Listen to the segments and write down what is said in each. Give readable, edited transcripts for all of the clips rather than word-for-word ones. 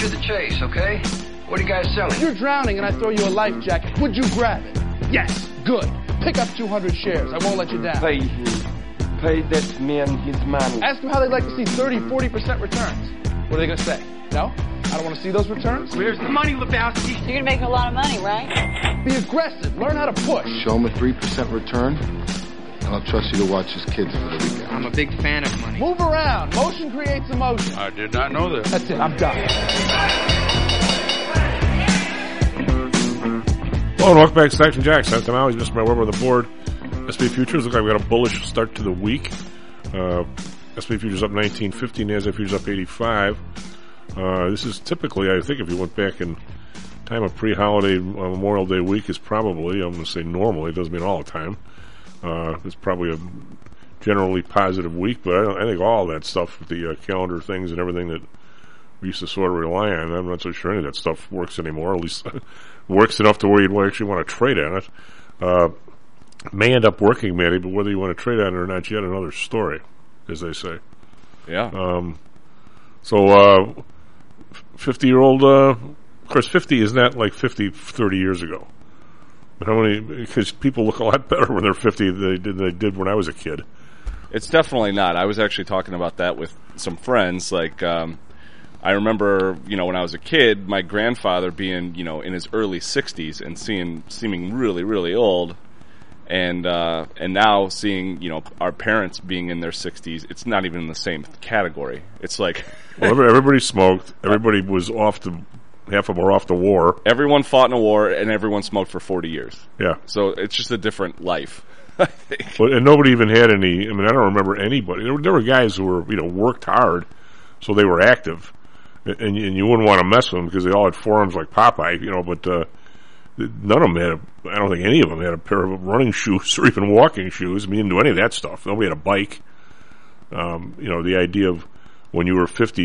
to the chase, okay? What are you guys selling? If you're drowning and I throw you a life jacket, would you grab it? Yes. Good. Pick up 200 shares. I won't let you down. Pay him. Pay that man his money. Ask them how they'd like to see 30, 40% returns. What are they going to say? No? I don't want to see those returns? Where's the money, Lebowski? You're going to make a lot of money, right? Be aggressive. Learn how to push. Show him a 3% return, and I'll trust you to watch his kids for the weekend. I'm a big fan of money. Move around. Motion creates emotion. I did not know that. That's it. I'm done. Well, welcome back to Stacks and Jacks. I'm always missed my word on the board. SP Futures look like we got a bullish start to the week. SP Futures up 19.50, NASDAQ Futures up 85. This is typically, I think, if you went back in time of pre-holiday Memorial Day week, is probably, I'm going to say normally, it doesn't mean all the time. It's probably a generally positive week, but I think all that stuff with the calendar things and everything that we used to sort of rely on, I'm not so sure any of that stuff works anymore, at least works enough to where you'd actually want to trade on it. May end up working, Matty, but whether you want to trade on it or not, yet another story, as they say. Yeah. 50-year-old, of course, 50 is not like 50 30 years ago. But how many, because people look a lot better when they're 50 than they did when I was a kid. It's definitely not. I was actually talking about that with some friends. Like, I remember, when I was a kid, my grandfather being, in his early 60s and seeming really, really old. And now seeing, our parents being in their 60s, it's not even in the same category. It's like... Well, everybody smoked. Everybody was half of them were off the war. Everyone fought in a war, and everyone smoked for 40 years. Yeah. So it's just a different life, I think. But, and nobody even had any... I mean, I don't remember anybody. There were guys who were, worked hard, so they were active. And you wouldn't want to mess with them because they all had forearms like Popeye, but... none of them had I don't think any of them had a pair of running shoes or even walking shoes. I mean, didn't do any of that stuff. Nobody had a bike. The idea of when you were 50,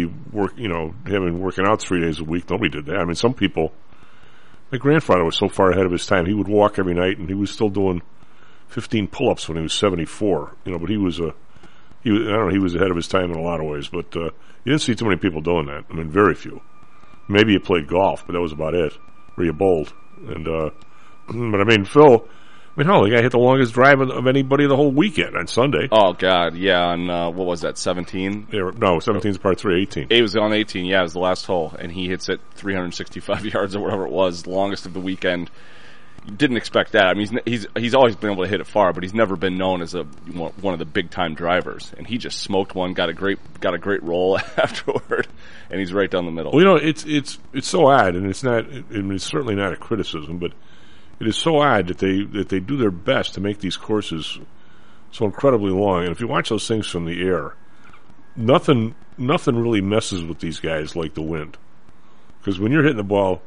working out 3 days a week, nobody did that. I mean, some people, my grandfather was so far ahead of his time, he would walk every night and he was still doing 15 pull-ups when he was 74, but he was ahead of his time in a lot of ways, but, you didn't see too many people doing that. I mean, very few. Maybe you played golf, but that was about it. Or you bowled. And, but I mean, Phil, the guy hit the longest drive of anybody the whole weekend on Sunday. Oh, God, yeah, on, what was that, 17? Yeah, no, 17 is part 3, 18. It was on 18, yeah, it was the last hole, and he hits it 365 yards or whatever it was, longest of the weekend. Didn't expect that. I mean, he's always been able to hit it far, but he's never been known as one of the big time drivers. And he just smoked one, got a great roll afterward, and he's right down the middle. Well, it's so odd, and it's not. I mean, it's certainly not a criticism, but it is so odd that they do their best to make these courses so incredibly long. And if you watch those things from the air, nothing really messes with these guys like the wind, because when you're hitting the ball.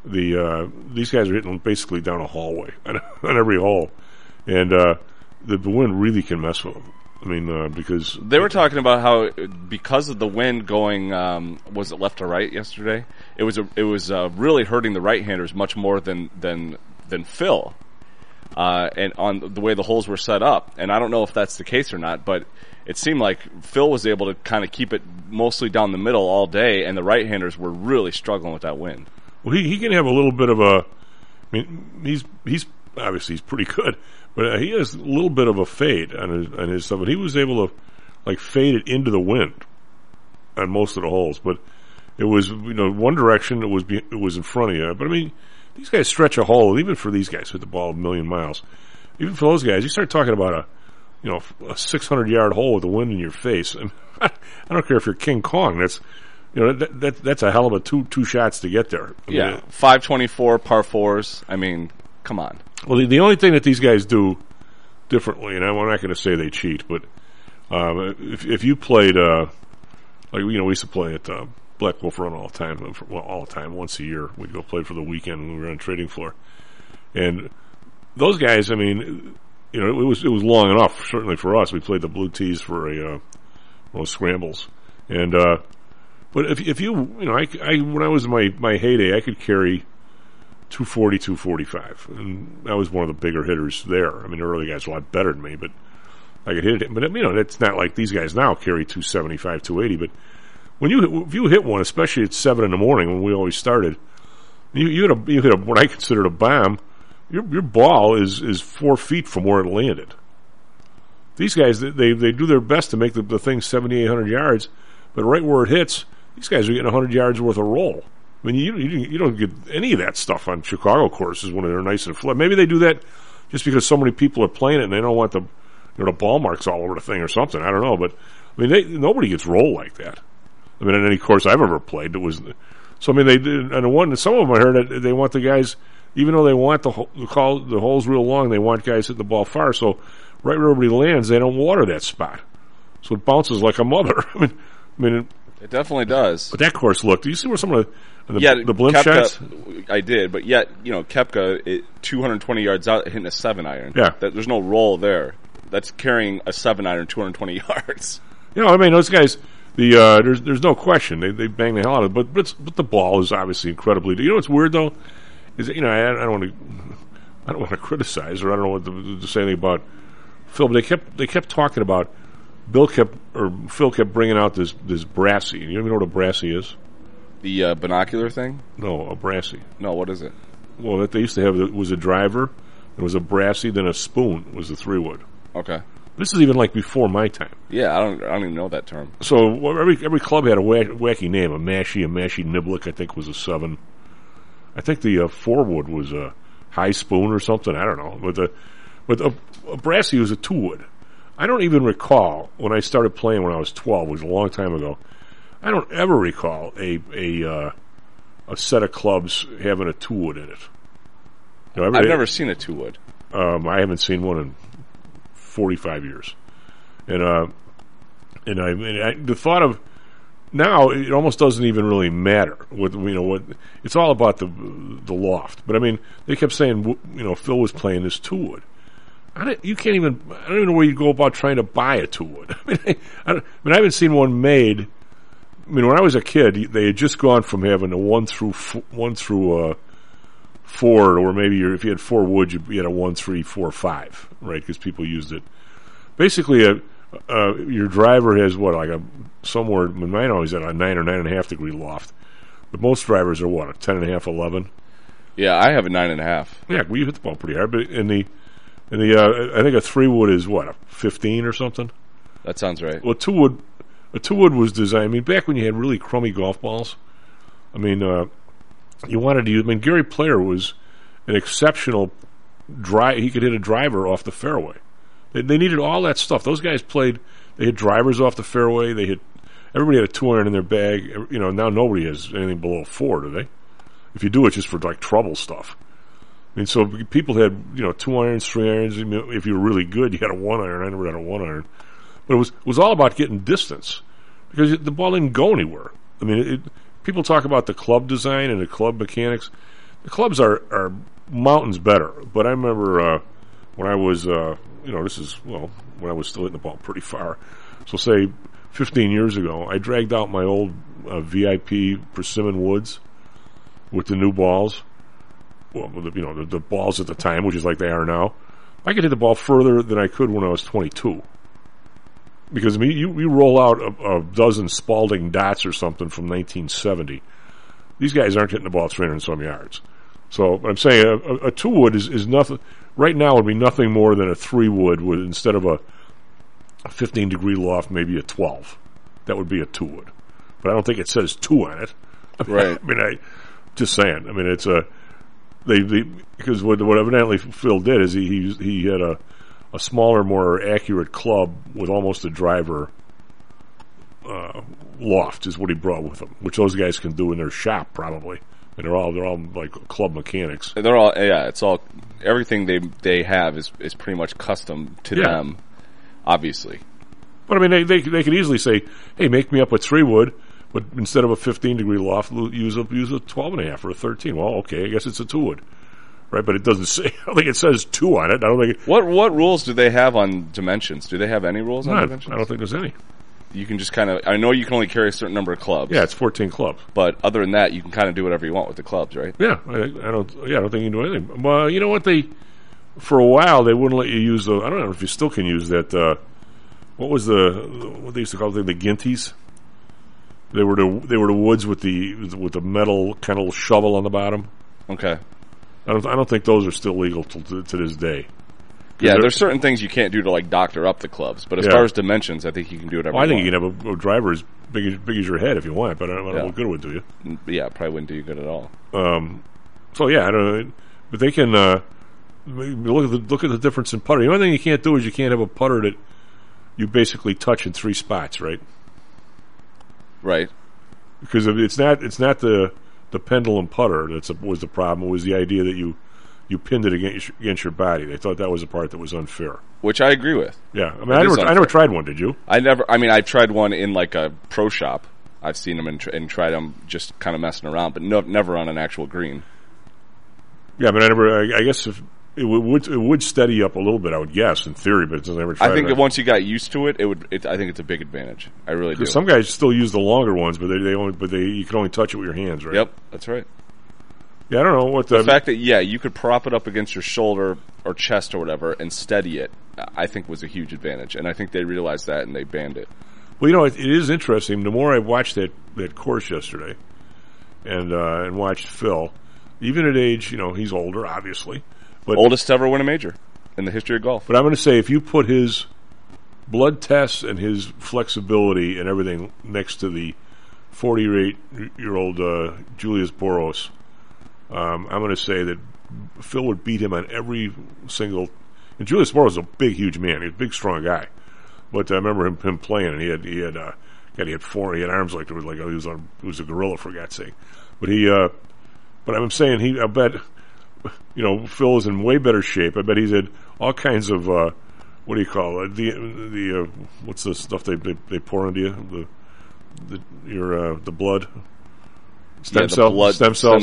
These guys are hitting basically down a hallway on every hole, and the wind really can mess with them. I mean, because they were talking about how because of the wind going, was it left to right yesterday? It was really hurting the right-handers much more than Phil, and on the way the holes were set up. And I don't know if that's the case or not, but it seemed like Phil was able to kind of keep it mostly down the middle all day, and the right-handers were really struggling with that wind. Well, he can have a little bit of a. I mean, he's obviously he's pretty good, but he has a little bit of a fade on his stuff. But he was able to fade it into the wind on most of the holes. But it was one direction. It was in front of you. But I mean, these guys stretch a hole. Even for these guys who hit the ball a million miles, even for those guys, you start talking about a 600-yard hole with the wind in your face. And I don't care if you're King Kong. That's a hell of a two shots to get there. I mean, 524 par fours. I mean, come on. Well, the only thing that these guys do differently, and I'm not going to say they cheat, but if you played, we used to play at Black Wolf Run all the time. Well, all the time, once a year, we'd go play for the weekend when we were on the trading floor, and those guys. I mean, it was long enough. Certainly for us, we played the blue tees for those scrambles, and. But if you when I was in my heyday, I could carry 240, 245, and I was one of the bigger hitters there. I mean, the early guys were a lot better than me, but I could hit it. But it's not like these guys now carry 275, 280. But if you hit one, especially at 7 a.m. when we always started, you hit what I considered a bomb. Your ball is 4 feet from where it landed. These guys, they do their best to make the thing 7,800 yards, but right where it hits, these guys are getting 100 yards worth of roll. I mean, you don't get any of that stuff on Chicago courses when they're nice and flat. Maybe they do that just because so many people are playing it and they don't want the ball marks all over the thing or something. I don't know, but I mean, nobody gets roll like that. I mean, in any course I've ever played, it was. So I mean, they did, and some of them I heard that they want the guys, even though they want the holes real long, they want guys hitting the ball far. So right where everybody lands, they don't water that spot, so it bounces like a mother. I mean, it definitely does. But that course looked. Do you see where some of the blimp Koepka, shots? I did, but yet Koepka 220 yards out hitting a 7-iron. Yeah, there's no roll there. That's carrying a 7-iron 220 yards. I mean, those guys. There's no question they bang the hell out of it, but the ball is obviously incredibly. You know what's weird though is that, I don't want to criticize, or I don't know what to say anything about Phil, but they kept talking about Phil kept bringing out this brassy. You even know what a brassy is? The binocular thing? No, a brassy. No, what is it? Well, that they used to have was a driver, there was a brassy, then a spoon was the 3-wood. Okay. This is even like before my time. Yeah, I don't even know that term. So every club had a wacky name. A Mashie Niblick, I think, was a 7. I think the 4-wood was a high spoon or something. I don't know. But a brassy was a 2-wood. I don't even recall when I started playing when I was 12. It was a long time ago. I don't ever recall a set of clubs having a 2-wood in it. I've never seen a 2-wood. I haven't seen one in 45 years, and the thought of now it almost doesn't even really matter what it's all about the loft. But I mean, they kept saying Phil was playing this 2-wood. I don't even know where you go about trying to buy a 2-wood. I haven't seen one made. I mean, when I was a kid, they had just gone from having a 1 through 4, or maybe if you had 4 wood, you had a 1, 3, 4, 5, right? Because people used it. Basically, your driver has somewhere. Mine always had a 9 or 9.5 degree loft, but most drivers are a 10.5, 11. Yeah, I have a 9.5. Yeah, well, you hit the ball pretty hard, but in the I think a 3-wood is a 15 or something. That sounds right. Well, a 2-wood was designed. I mean, back when you had really crummy golf balls. I mean. You wanted to use. I mean, Gary Player was an exceptional he could hit a driver off the fairway. They needed all that stuff. Those guys played. They hit drivers off the fairway. Everybody had a 2-iron in their bag. Now nobody has anything below 4, do they? If you do, it's just for trouble stuff. I mean, so people had 2 irons, 3 irons. If you were really good, you had a 1-iron. I never had a 1-iron, but it was all about getting distance because the ball didn't go anywhere. I mean, people talk about the club design and the club mechanics. The clubs are mountains better. But I remember when I was, when I was still hitting the ball pretty far. So say 15 years ago, I dragged out my old VIP Persimmon Woods with the new balls. Well, the balls at the time, which is like they are now. I could hit the ball further than I could when I was 22. Because you roll out a dozen Spalding dots or something from 1970. These guys aren't hitting the ball 300 and some yards. So I'm saying a 2-wood is nothing. Right now would be nothing more than a 3-wood with, instead of a 15 degree loft, maybe a 12. That would be a 2-wood. But I don't think it says 2 on it. Right. I mean, just saying. I mean, it's because what evidently Phil did is he had a smaller, more accurate club with almost a driver loft is what he brought with him, which those guys can do in their shop probably. And they're all like club mechanics. They're all it's all everything they have is pretty much custom to them, obviously. But I mean, they could easily say, "Hey, make me up a 3-wood, but instead of a 15 degree loft, use a 12.5 or a 13." Well, okay, I guess it's a 2-wood. Right, but it doesn't say. I don't think it says 2 on it. I don't think. What rules do they have on dimensions? Do they have any rules on dimensions? I don't think there's any. You can just kind of. I know you can only carry a certain number of clubs. Yeah, it's 14 clubs. But other than that, you can kind of do whatever you want with the clubs, right? Yeah, I don't think you can do anything. Well, you know what? For a while they wouldn't let you use the. I don't know if you still can use that. What was what they used to call it? The Ginties. They were the woods with the metal kind of shovel on the bottom. Okay. I don't think those are still legal to this day. Yeah, there's certain things you can't do to like doctor up the clubs, but as far as dimensions, I think you can do whatever. Well, I think you can have a driver as big as your head if you want, but I don't know what good it would do you. Yeah, it probably wouldn't do you good at all. So yeah, I don't know, but they can look at the difference in putter. The only thing you can't do is you can't have a putter that you basically touch in 3 spots, right? Right. Because it's not the pendulum putter was the problem. It was the idea that you pinned it against your body. They thought that was the part that was unfair. Which I agree with. Yeah, I mean, I never tried one. Did you? I've tried one in like a pro shop. I've seen them and tried them just kind of messing around, but never on an actual green. Yeah, but I guess if it would steady you up a little bit, I would guess in theory, but it's never tried. I think that once you got used to it, I think it's a big advantage. I really do. Because some guys still use the longer ones, but you can only touch it with your hands, right? Yep, that's right. Yeah, I don't know what the fact that you could prop it up against your shoulder or chest or whatever and steady it. I think was a huge advantage, and I think they realized that and they banned it. Well, it is interesting. The more I watched that course yesterday, and watched Phil, even at age, he's older, obviously, but oldest to ever win a major in the history of golf. But I'm going to say, if you put his blood tests and his flexibility and everything next to the 48-year-old Julius Boros, I'm going to say that Phil would beat him on every single. And Julius Boros is a big, huge man. He's a big, strong guy. But I remember him playing, and he had arms like he was a gorilla, for God's sake. But I'm saying I bet Phil is in way better shape. I bet he's had all kinds of what do you call it? The what's the stuff they pour into you? The blood. Stem cells.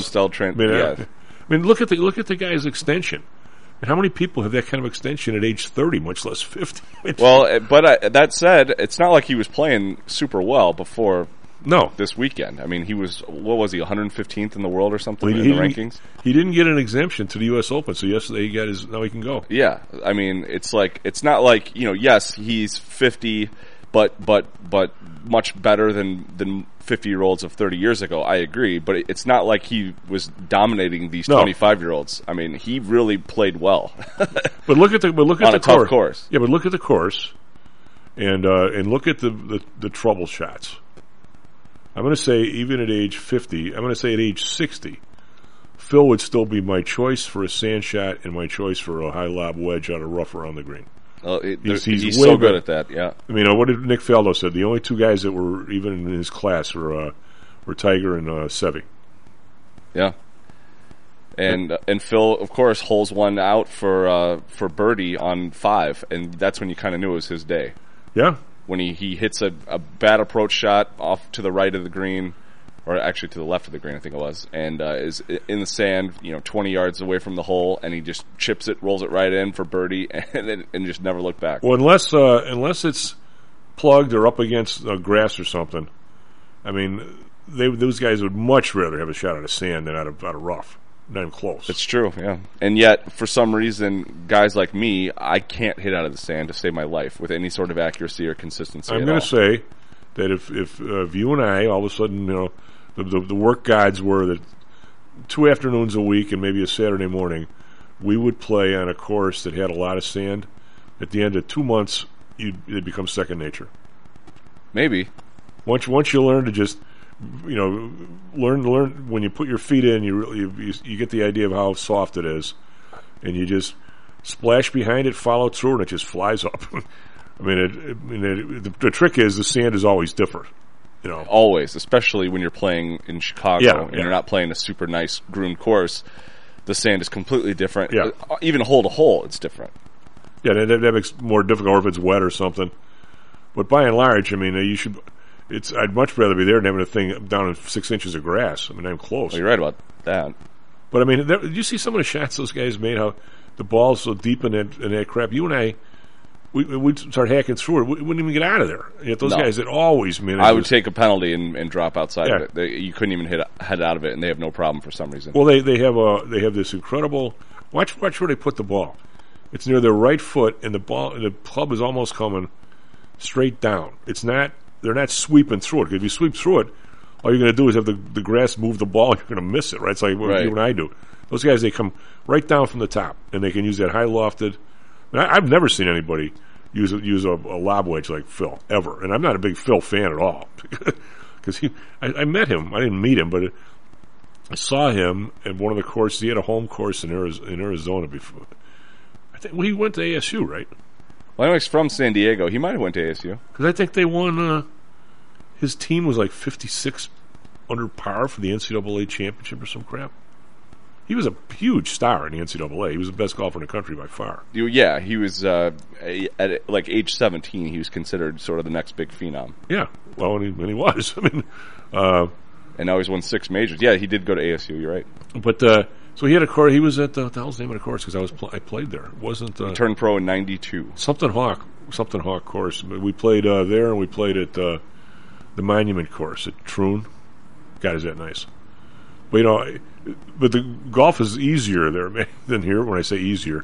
I mean, look at the guy's extension. And how many people have that kind of extension at age 30, much less 50? Well, but that said, it's not like he was playing super well before this weekend. I mean, he was 115th in the world or something in the rankings? He didn't get an exemption to the U.S. Open, so yesterday now he can go. Yeah, I mean, it's not like, yes, he's 50, but much better than 50-year-olds of 30 years ago. I agree, but it's not like he was dominating these 25-year-olds. I mean, he really played well. But look at the tough course. Yeah, but look at the course, and look at the trouble shots. I'm going to say even at age 50, I'm going to say at age 60, Phil would still be my choice for a sand shot and my choice for a high lob wedge out of rough around the green. He's so good at that, yeah. I mean, what did Nick Faldo said? The only 2 guys that were even in his class were Tiger and Seve. Yeah. And Phil, of course, holes one out for birdie on 5, and that's when you kind of knew it was his day. Yeah. When he hits a bad approach shot off to the right of the green, or actually to the left of the green, I think it was, and is in the sand, 20 yards away from the hole, and he just chips it, rolls it right in for birdie, and just never look back. Well, unless it's plugged or up against grass or something, I mean, those guys would much rather have a shot out of sand than out of rough. Not even close. It's true, yeah. And yet, for some reason, guys like me, I can't hit out of the sand to save my life with any sort of accuracy or consistency. I'm going to say that if you and I, all of a sudden, the work gods were that 2 afternoons a week and maybe a Saturday morning, we would play on a course that had a lot of sand. At the end of 2 months, it'd become second nature. Maybe. Once you learn to just, learn when you put your feet in, you get the idea of how soft it is, and you just splash behind it, follow through, and it just flies up. I mean, the trick is the sand is always different. Always, especially when you're playing in Chicago and you're not playing a super nice groomed course. The sand is completely different. Yeah. Even hole to hole, it's different. Yeah, that makes it more difficult, or if it's wet or something. But by and large, I mean, I'd much rather be there than having a thing down in 6 inches of grass. I mean, I'm close. Well, you're right about that. But I mean, did you see some of the shots those guys made? How the ball's so deep in that crap. You and I. We'd start hacking through it. We wouldn't even get out of there. Yet those guys that always manage. I would take a penalty and drop outside of it. You couldn't even head out of it, and they have no problem for some reason. Well, they have this incredible. Watch where they put the ball. It's near their right foot, and the club is almost coming straight down. It's not they're not sweeping through it. 'Cause if you sweep through it, all you're going to do is have the grass move the ball. You're going to miss it, right? It's like what you and I do. Those guys, they come right down from the top, and they can use that high lofted. I've never seen anybody use a lob wedge like Phil ever, and I'm not a big Phil fan at all because I met him. I didn't meet him, but I saw him at one of the courses. He had a home course in Arizona before. I think he went to ASU, right? Well, I know he's from San Diego. He might have went to ASU because I think they won. His team was like 56 under par for the NCAA championship or some crap. He was a huge star in the NCAA. He was the best golfer in the country by far. Yeah, he was at like age 17. He was considered sort of the next big phenom. Yeah, well, and he was. I mean, and now he's won 6 majors. Yeah, he did go to ASU. You're right. But so he had a course. He was at the hell's the name of the course? Because I played there. It wasn't he turned pro in '92. Something Hawk course. We played there, and we played at the Monument course at Troon. God, is that nice? But but the golf is easier there than here. When I say easier,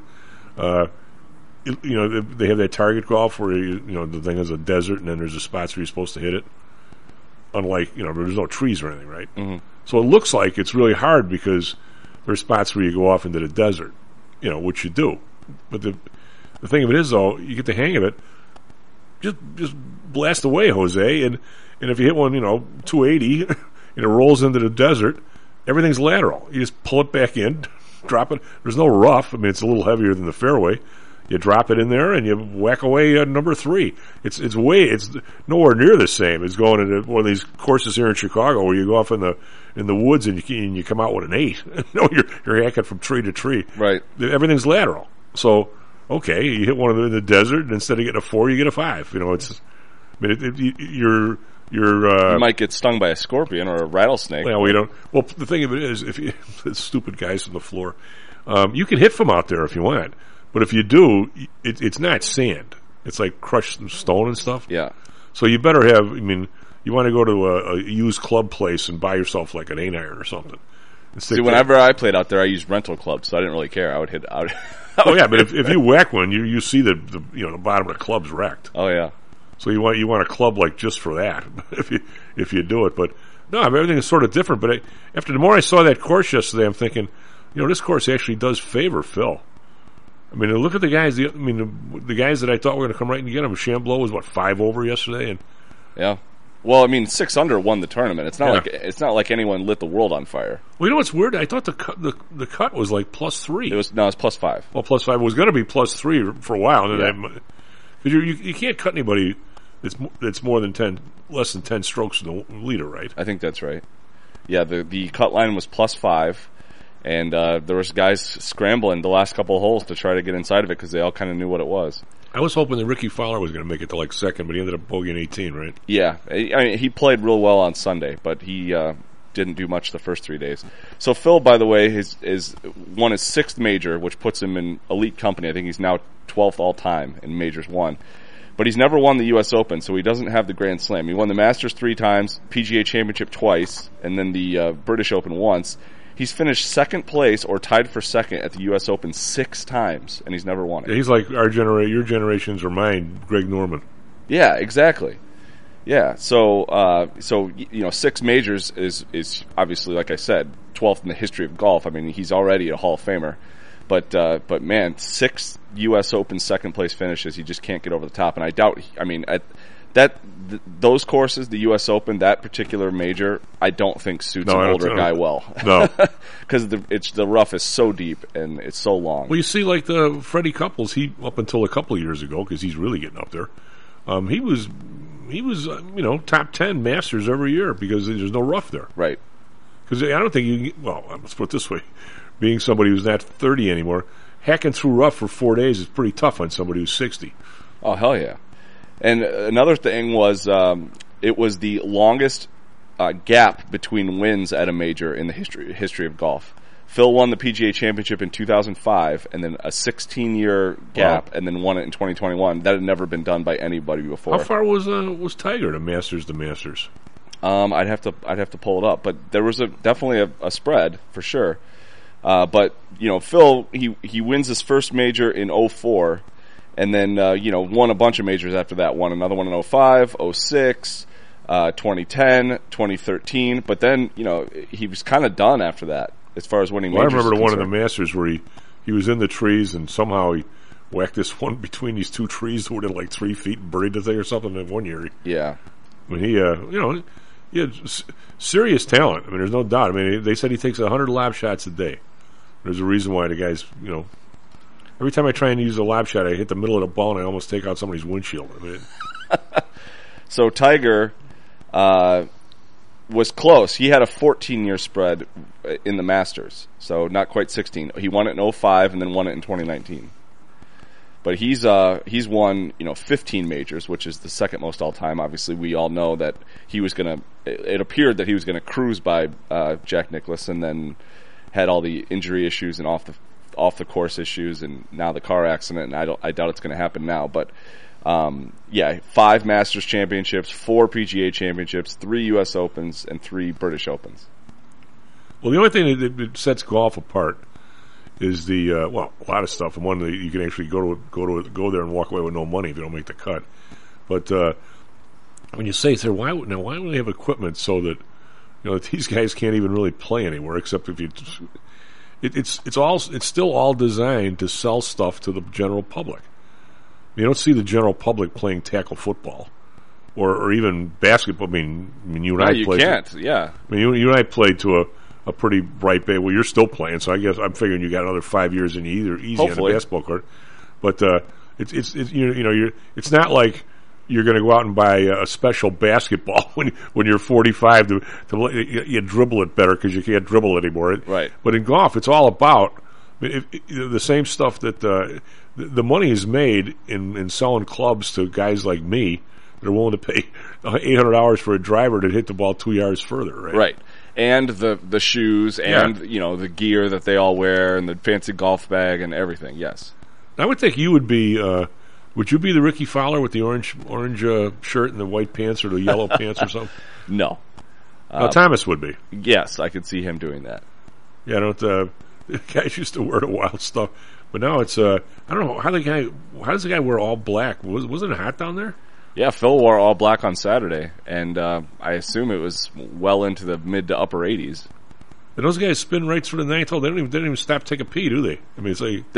they have that target golf where the thing is a desert, and then there's the spots where you're supposed to hit it. Unlike there's no trees or anything, right? Mm-hmm. So it looks like it's really hard because there's spots where you go off into the desert, which you do. But the thing of it is, though, you get the hang of it. Just blast away, Jose, and if you hit one, 280, and it rolls into the desert. Everything's lateral. You just pull it back in, drop it. There's no rough. I mean, it's a little heavier than the fairway. You drop it in there and you whack away number 3. It's nowhere near the same as going into one of these courses here in Chicago where you go off in the woods and you come out with an 8. You're hacking from tree to tree. Right. Everything's lateral. So okay, you hit one in the desert and instead of getting a 4, you get a 5. You might get stung by a scorpion or a rattlesnake. Well, we don't. Well, the thing of it is, if you stupid guys from the floor, you can hit from out there if you want, but if you do, it's not sand. It's like crushed stone and stuff. Yeah. So you better have. I mean, you want to go to a used club place and buy yourself like an 8-iron or something. See, whenever I played out there, I used rental clubs, so I didn't really care. I would hit out. Oh yeah, but if you whack one, you see the bottom of the club's wrecked. Oh yeah. So you want a club like just for that if you do it. But no, everything is sort of different. But after the more I saw that course yesterday, I'm thinking, this course actually does favor Phil. I mean, look at the guys. The guys that I thought were going to come right and get him. Chambleau was 5 over yesterday, and yeah. Well, I mean, 6 under won the tournament. It's not like anyone lit the world on fire. Well, you know what's weird? I thought the cut was like +3. It's +5. Well, +5 was going to be +3 for a while, and because you can't cut anybody that's less than 10 strokes in the leader, right? I think that's right. Yeah, the cut line was +5, and there was guys scrambling the last couple of holes to try to get inside of it because they all kind of knew what it was. I was hoping that Ricky Fowler was going to make it to like second, but he ended up bogeying 18, right? Yeah, I mean, he played real well on Sunday, but he didn't do much the first 3 days. So Phil, by the way, is won his 6th major, which puts him in elite company. I think he's now 12th all time in majors won. But he's never won the U.S. Open, so he doesn't have the Grand Slam. He won the Masters 3 times, PGA Championship twice, and then the British Open once. He's finished second place or tied for second at the U.S. Open 6 times, and he's never won it. Yeah, he's like your generations or mine, Greg Norman. Yeah, exactly. Yeah, so 6 majors is obviously, like I said, 12th in the history of golf. I mean, he's already a Hall of Famer. But man, 6 U.S. Open second place finishes, he just can't get over the top. And I doubt. I mean, those courses, the U.S. Open, that particular major, I don't think suits an older guy well. No, because the rough is so deep and it's so long. Well, you see, like the Freddie Couples, he up until a couple of years ago, because he's really getting up there. He was top 10 Masters every year because there's no rough there. Right. Because I don't think let's put it this way. Being somebody who's not 30 anymore, hacking through rough for 4 days is pretty tough on somebody who's 60. Oh, hell yeah. And another thing was it was the longest gap between wins at a major in the history of golf. Phil won the PGA Championship in 2005, and then a 16-year gap, and then won it in 2021. That had never been done by anybody before. How far was Tiger to Masters? I'd have to pull it up, but there was definitely a spread for sure. But Phil he wins his first major in 2004, And then, won a bunch of majors after that. Won another one in 05, 06, 2010, 2013. But then, he was kind of done after that as far as winning majors. I remember the one in the Masters where he was in the trees and somehow he whacked this one between these two trees that were like 3 feet and buried the thing or something in 1 year. Yeah. I mean, he had serious talent. I mean, there's no doubt. I mean, they said he takes 100 lob shots a day. There's a reason why the guy's, every time I try and use a lob shot, I hit the middle of the ball and I almost take out somebody's windshield. I mean, so Tiger was close. He had a 14-year spread in the Masters, so not quite 16. He won it in 05 and then won it in 2019. But he's won 15 majors, which is the second most all time. Obviously, we all know that he was gonna. It appeared that he was gonna cruise by Jack Nicklaus, and then had all the injury issues and off the course issues, and now the car accident. And I doubt it's going to happen now. But 5 Masters championships, 4 PGA championships, 3 U.S. Opens, and 3 British Opens. Well, the only thing that sets golf apart is the a lot of stuff. And one that you can actually go there and walk away with no money if you don't make the cut. But when you say, sir, why would they have equipment so that that these guys can't even really play anywhere except if you? It's still all designed to sell stuff to the general public. You don't see the general public playing tackle football or even basketball. I mean, you and I played. You can't. Yeah. I mean, you and I played to a pretty bright age. Well, you're still playing, so I guess I'm figuring you got another 5 years in you either easy Hopefully. on the basketball court. But it's not like you're going to go out and buy a special basketball when you're 45 to you dribble it better because you can't dribble anymore. Right. But in golf, it's all about the same stuff that the money is made in selling clubs to guys like me that are willing to pay $800 for a driver to hit the ball 2 yards further. Right. Right. And the shoes and the gear that they all wear and the fancy golf bag and everything. Yes. I would think you would be. Would you be the Ricky Fowler with the orange shirt and the white pants or the yellow pants or something? No. Thomas would be. Yes, I could see him doing that. Yeah, the guys used to wear the wild stuff, but now it's I don't know how does the guy wear all black? Wasn't it hot down there? Yeah, Phil wore all black on Saturday, and I assume it was well into the mid to upper 80s. And those guys spin right through the ninth hole. They don't even stop to take a pee, do they? I mean, it's like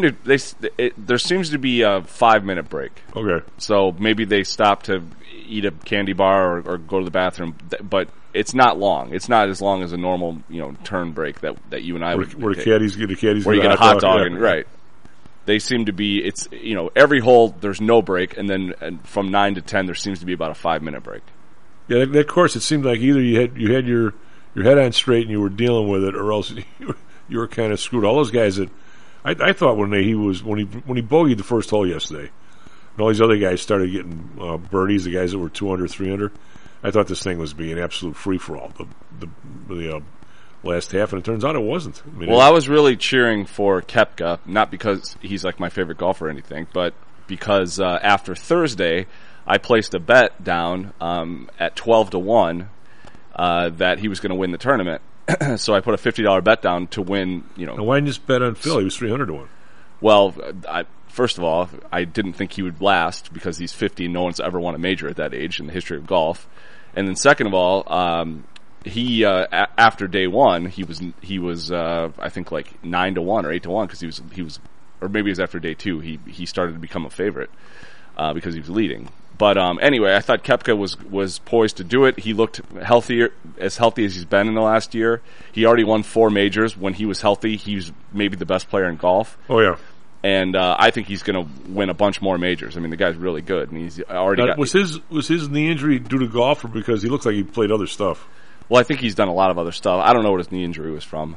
there seems to be a 5-minute break. Okay, so maybe they stop to eat a candy bar or go to the bathroom, but it's not long. It's not as long as a normal turn break that you and I would. Where the caddies get where you get a hot dog, and right. They seem to be. It's every hole there's no break, and then from 9 to 10 there seems to be about a 5-minute break. Yeah, that course it seemed like either you had your head on straight and you were dealing with it, or else you were kind of screwed. All those guys that I thought when he bogeyed the first hole yesterday, and all these other guys started getting birdies, the guys that were 200, 300. I thought this thing was being absolute free for all the last half, and it turns out it wasn't. I mean, I was really cheering for Koepka, not because he's like my favorite golfer or anything, but because after Thursday, I placed a bet down at 12-1 that he was going to win the tournament. So I put a $50 bet down to win. Now why didn't you just bet on Phil? He was 300-1. Well, first of all, I didn't think he would last because he's 50. No one's ever won a major at that age in the history of golf. And then second of all, he after day one he was I think like 9-1 or 8-1 because he was or maybe it was after day 2 he started to become a favorite because he was leading. But anyway, I thought Koepka was poised to do it. He looked healthy as he's been in the last year. He already won 4 majors. When he was healthy, he was maybe the best player in golf. Oh yeah. And I think he's going to win a bunch more majors. I mean, the guy's really good, and he's already got. Was his knee injury due to golf, or because he looks like he played other stuff? Well, I think he's done a lot of other stuff. I don't know what his knee injury was from,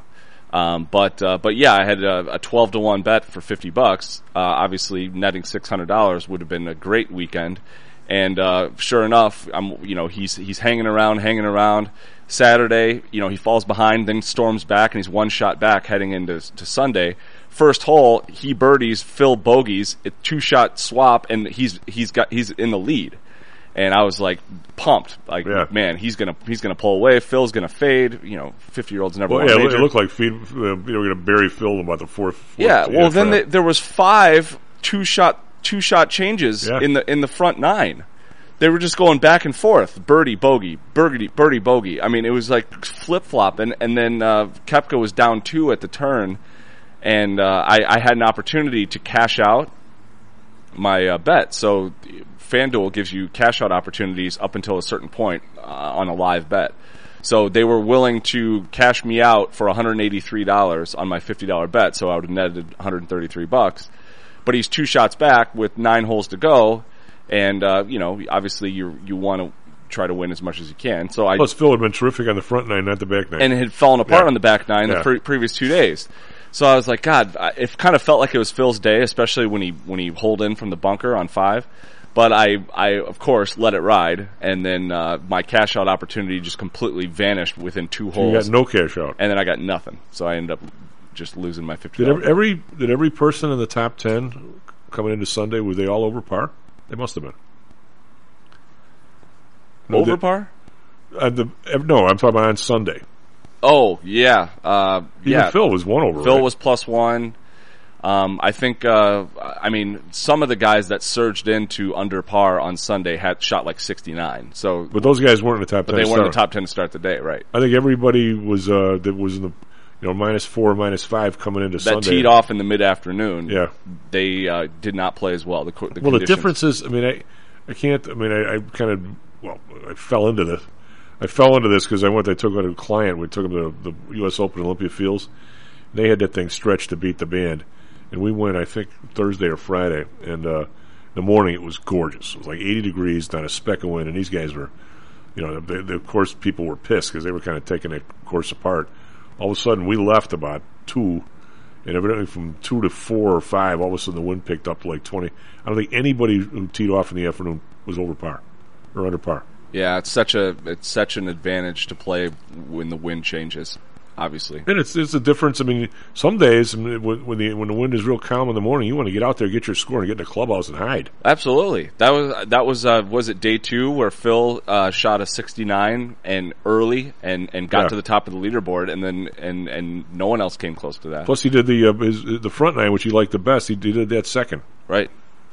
but yeah, I had a 12-1 bet for $50. Obviously, netting $600 would have been a great weekend. And sure enough, he's hanging around. Saturday, he falls behind, then storms back, and he's one shot back heading into Sunday. First hole, he birdies, Phil bogeys, a 2-shot swap, and he's in the lead. And I was like pumped, like man, he's gonna pull away. Phil's gonna fade. 50-year-olds never. Won a major. It looked like we're gonna bury Phil in about the fourth. Yeah, well then there was 5 2-shot 2-shot changes Yeah. in the front 9. They were just going back and forth. Birdie, bogey, birdie, bogey. I mean, it was like flip-flop. And then Koepka was down 2 at the turn, and I had an opportunity to cash out my bet. So FanDuel gives you cash-out opportunities up until a certain point on a live bet. So they were willing to cash me out for $183 on my $50 bet, so I would have netted $133. But he's 2 shots back with 9 holes to go. And, obviously you want to try to win as much as you can. So Plus, Phil had been terrific on the front 9, not the back 9. And it had fallen apart Yeah. on the back 9 the previous 2 days. So I was like, God, it kind of felt like it was Phil's day, especially when he holed in from the bunker on 5. But I of course, let it ride. And then my cash-out opportunity just completely vanished within 2 holes. You got no cash out. And then I got nothing. So I ended up just losing my $50. Did every person in the top 10 coming into Sunday, were they all over par? They must have been. Over par? No, I'm talking about on Sunday. Oh, yeah. Even Phil was 1 over. Phil right? was +1. I think, some of the guys that surged into under par on Sunday had shot like 69. So, But those guys weren't in the top 10. but they weren't in the start. top 10 to start the day, right? I think everybody was that was in the -4, -5 coming into That Sunday. teed off in the mid-afternoon. Yeah. They did not play as well. The Well, the conditions. difference is, I can't. I kind of. Well, I fell into this. Because I took on a client. We took him to the U.S. Open Olympia Fields. They had that thing stretched to beat the band, and we went, I think, Thursday or Friday. And in the morning, it was gorgeous. It was like 80 degrees, not a speck of wind, and these guys were, of course, people were pissed because they were kind of taking the course apart. All of a sudden, we left about 2, and evidently from 2 to 4 or 5, all of a sudden the wind picked up to like 20. I don't think anybody who teed off in the afternoon was over par or under par. Yeah, it's such an advantage to play when the wind changes. Obviously, And it's a difference. Some days when the wind is real calm in the morning, you want to get out there, get your score, and get in the clubhouse and hide. absolutely. That was it day 2 where Phil shot a 69 and early and got Yeah. to the top of the leaderboard, and then and no one else came close to that. Plus, he did the front 9, which he liked the best. He did that second. Right.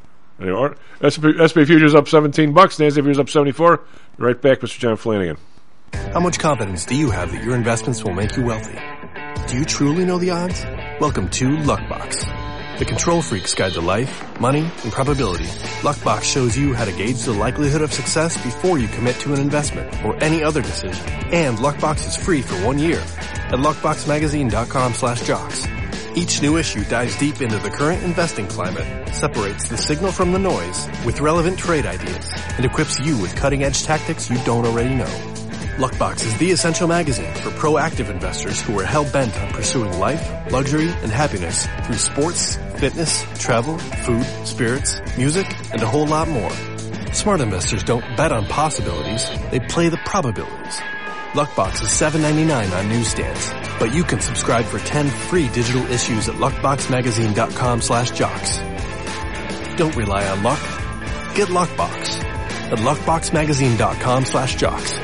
SP Futures up $17. NASDAQ Futures up 74. Right back, Mr. John Flanagan. How much confidence do you have that your investments will make you wealthy? Do you truly know the odds? Welcome to Luckbox, the control freak's guide to life, money, and probability. Luckbox shows you how to gauge the likelihood of success before you commit to an investment or any other decision. And Luckbox is free for 1 year at luckboxmagazine.com/jocks. Each new issue dives deep into the current investing climate, separates the signal from the noise with relevant trade ideas, and equips you with cutting-edge tactics you don't already know. Luckbox is the essential magazine for proactive investors who are hell-bent on pursuing life, luxury, and happiness through sports, fitness, travel, food, spirits, music, and a whole lot more. Smart investors don't bet on possibilities, they play the probabilities. Luckbox is $7.99 on newsstands, but you can subscribe for 10 free digital issues at luckboxmagazine.com/jocks. Don't rely on luck. Get Luckbox at luckboxmagazine.com/jocks.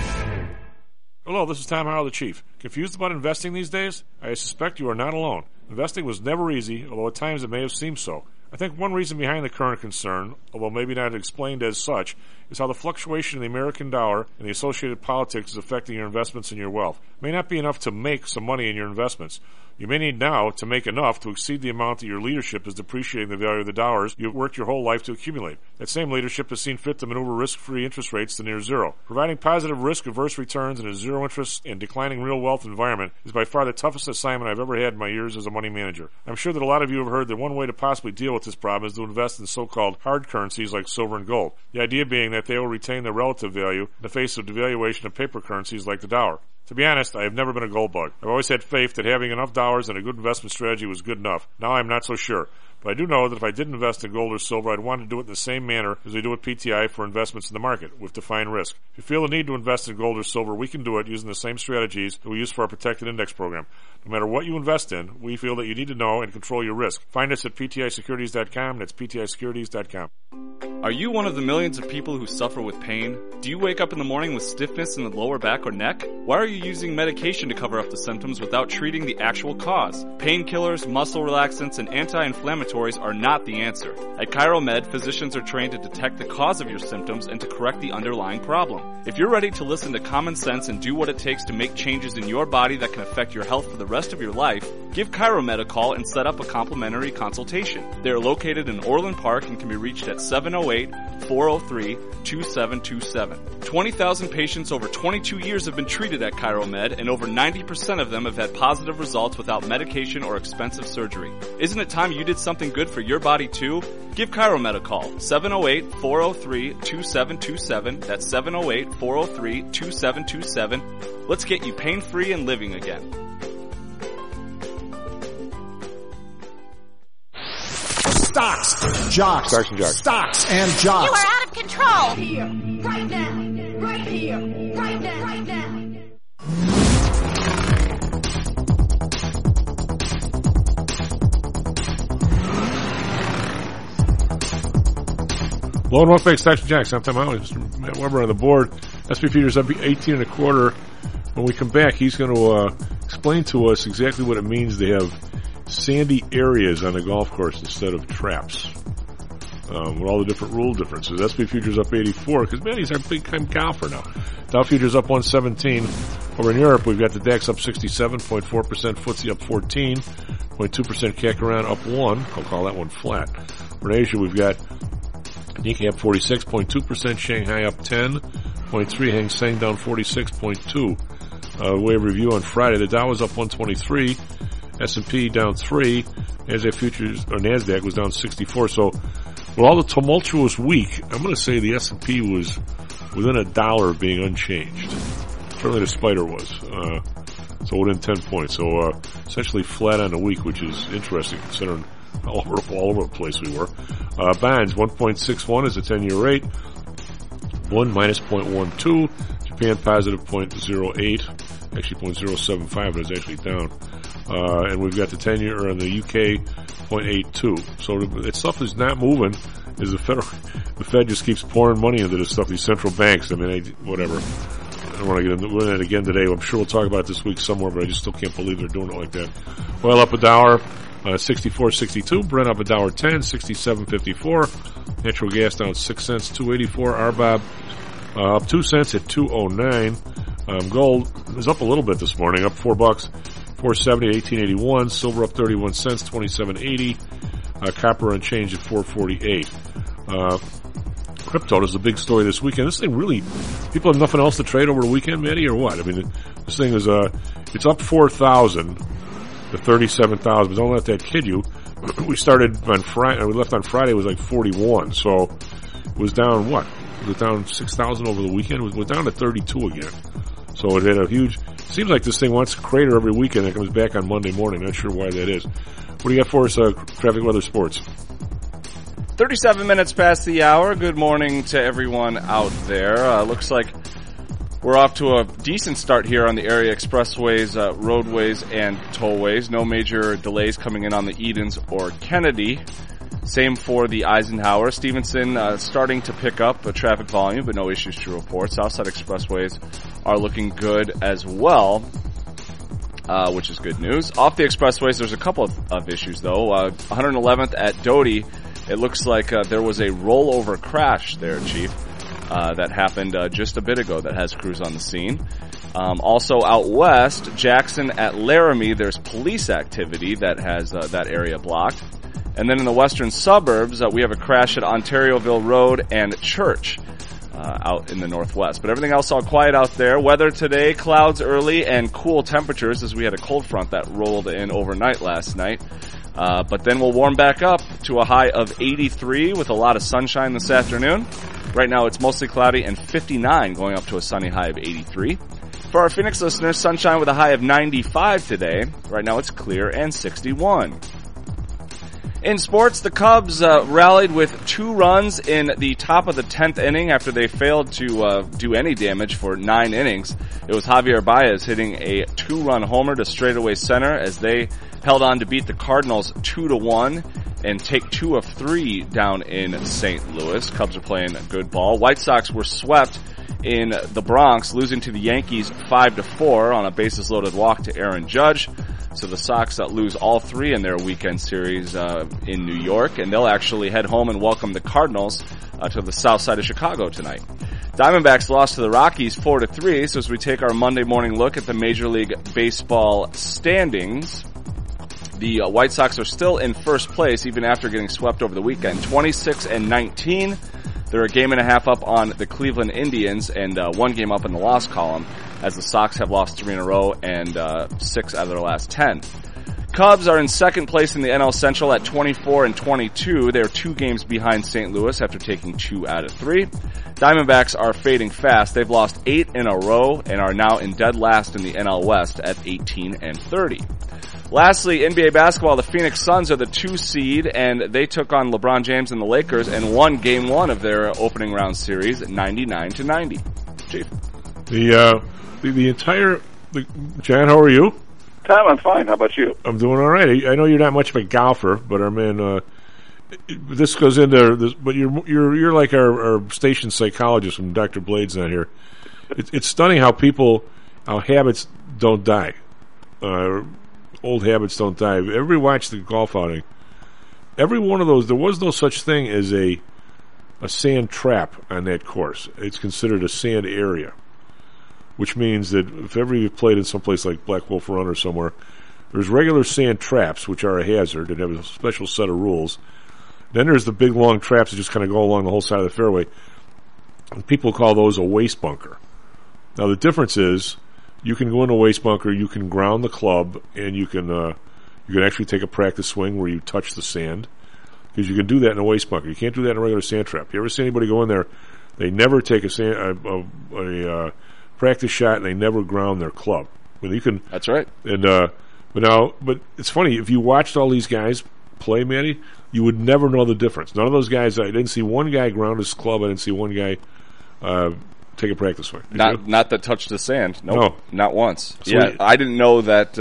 Hello, this is Tom Howell, the Chief. Confused about investing these days? I suspect you are not alone. Investing was never easy, although at times it may have seemed so. I think one reason behind the current concern, although maybe not explained as such, is how the fluctuation in the American dollar and the associated politics is affecting your investments and your wealth. It may not be enough to make some money in your investments. You may need now to make enough to exceed the amount that your leadership is depreciating the value of the dollars you've worked your whole life to accumulate. That same leadership has seen fit to maneuver risk-free interest rates to near zero. Providing positive risk-averse returns in a zero-interest and declining real wealth environment is by far the toughest assignment I've ever had in my years as a money manager. I'm sure that a lot of you have heard that one way to possibly deal with this problem is to invest in so-called hard currencies like silver and gold. The idea being that they will retain their relative value in the face of devaluation of paper currencies like the dollar. To be honest, I have never been a gold bug. I've always had faith that having enough dollars and a good investment strategy was good enough. Now I'm not so sure. But I do know that if I did invest in gold or silver, I'd want to do it in the same manner as we do with PTI for investments in the market, with defined risk. If you feel the need to invest in gold or silver, we can do it using the same strategies that we use for our protected index program. No matter what you invest in, we feel that you need to know and control your risk. Find us at PTIsecurities.com. That's PTIsecurities.com. Are you one of the millions of people who suffer with pain? Do you wake up in the morning with stiffness in the lower back or neck? Why are you using medication to cover up the symptoms without treating the actual cause? Painkillers, muscle relaxants, and anti-inflammatories anti-inflammatories are not the answer. At ChiroMed, physicians are trained to detect the cause of your symptoms and to correct the underlying problem. If you're ready to listen to common sense and do what it takes to make changes in your body that can affect your health for the rest of your life, give ChiroMed a call and set up a complimentary consultation. They are located in Orland Park and can be reached at 708-403-2727. 20,000 patients over 22 years have been treated at ChiroMed, and over 90% of them have had positive results without medication or expensive surgery. Isn't it time you did something good for your body too? Give ChiroMed a call, 708-403-2727. That's 708-403-2727. Let's get you pain-free and living again. Stocks, jocks, Stocks and jocks. Stocks and jocks. You are out of control. Here, right now, right here, right now, right now. Low and Wolfpack Stocks and Jocks. Sometime out. Mr. Matt Weber on the board. SP Futures up 18.25. When we come back, he's going to explain to us exactly what it means to have sandy areas on the golf course instead of traps. With all the different rule differences. SP Futures up 84, because man, he's our big-time golfer now. Dow Futures up 117. Over in Europe, we've got the DAX up 67.4%, FTSE up 14.2%, CAC around up 1. I'll call that one flat. For in Asia, we've got Nikkei up 46.2%, Shanghai up 10.3%, Hang Seng down 46.2%. Way of review on Friday, the Dow was up 123, S&P down 3, NASDAQ was down 64. So, with all the tumultuous week, I'm going to say the S&P was within $1 of being unchanged. Certainly the Spider was. So within 10 points. So, essentially flat on the week, which is interesting considering all over the place we were. Bonds, 1.61 is the 10-year rate. One minus 0.12. Japan positive 0.08. Actually 0.075, but it's actually down. And we've got the 10-year on the UK 0.82. So that stuff is not moving. Is the Fed just keeps pouring money into this stuff. These central banks. I mean, whatever. I don't want to get into it again today. I'm sure we'll talk about it this week somewhere, but I just still can't believe they're doing it like that. Oil up $1, 64.62. Brent up $1.10, 67.54. Natural gas down 6 cents, 2.84. RBOB up 2 cents at 2.09. Gold is up a little bit this morning, up $4, 470 at 18.81. Silver up 31 cents, 27.80. Copper unchanged at 4.48. Crypto is the big story this weekend. This thing really, people have nothing else to trade over the weekend, Matty, or what? I mean, this thing is it's up 4,000 to 37,000. But don't let that kid you. We started on Friday. We left on Friday. It was like 41. So it was down what? Was it down 6,000 over the weekend? It was down to 32 again. So it had a huge. Seems like this thing wants to crater every weekend. It comes back on Monday morning. Not sure why that is. What do you got for us? Traffic, weather, sports. 37 minutes past the hour. Good morning to everyone out there. Looks like we're off to a decent start here on the area expressways, roadways, and tollways. No major delays coming in on the Edens or Kennedy. Same for the Eisenhower. Stevenson starting to pick up a traffic volume, but no issues to report. Southside expressways are looking good as well, which is good news. Off the expressways, there's a couple of issues, though. 111th at Doty. It looks like there was a rollover crash there, Chief, that happened just a bit ago that has crews on the scene. Also out west, Jackson at Laramie, there's police activity that has that area blocked. And then in the western suburbs, we have a crash at Ontarioville Road and Church out in the northwest. But everything else all quiet out there. Weather today, clouds early and cool temperatures as we had a cold front that rolled in overnight last night. But then we'll warm back up to a high of 83 with a lot of sunshine this afternoon. Right now it's mostly cloudy and 59 going up to a sunny high of 83. For our Phoenix listeners, sunshine with a high of 95 today. Right now it's clear and 61. In sports, the Cubs rallied with 2 runs in the top of the 10th inning after they failed to do any damage for 9 innings. It was Javier Baez hitting a 2-run homer to straightaway center as they held on to beat the Cardinals 2-1 and take 2 of 3 down in St. Louis. Cubs are playing good ball. White Sox were swept in the Bronx, losing to the Yankees 5-4 on a bases-loaded walk to Aaron Judge. So the Sox lose all 3 in their weekend series in New York, and they'll actually head home and welcome the Cardinals to the south side of Chicago tonight. Diamondbacks lost to the Rockies 4-3, so as we take our Monday morning look at the Major League Baseball standings, the White Sox are still in first place even after getting swept over the weekend, 26-19. They're a game and a half up on the Cleveland Indians and 1 game up in the loss column, as the Sox have lost 3 in a row and 6 out of their last 10. Cubs are in second place in the NL Central at 24-22. They're 2 games behind St. Louis after taking 2 out of 3. Diamondbacks are fading fast. They've lost 8 in a row and are now in dead last in the NL West at 18-30. Lastly, NBA basketball, the Phoenix Suns are the 2 seed, and they took on LeBron James and the Lakers and won Game 1 of their opening round series, 99-90. Chief. The entire... John, how are you? Tom, I'm fine. How about you? I'm doing all right. I know you're not much of a golfer, but I mean, this goes into this. But you're like our station psychologist when Dr. Blade's not here. It's stunning how habits don't die. Old habits don't die. Everybody watched the golf outing. Every one of those, there was no such thing as a sand trap on that course. It's considered a sand area, which means that if ever you've played in some place like Black Wolf Run or somewhere, there's regular sand traps, which are a hazard and have a special set of rules. Then there's the big, long traps that just kind of go along the whole side of the fairway. And people call those a waste bunker. Now, the difference is you can go in a waste bunker, you can ground the club, and you can actually take a practice swing where you touch the sand, because you can do that in a waste bunker. You can't do that in a regular sand trap. You ever see anybody go in there, they never take a practice shot, and they never ground their club. I mean, you can. That's right. And but it's funny, if you watched all these guys play, Matty, you would never know the difference. None of those guys. I didn't see one guy ground his club. I didn't see one guy take a practice swing. Not that touched the sand. Nope, no, not once. So I didn't know that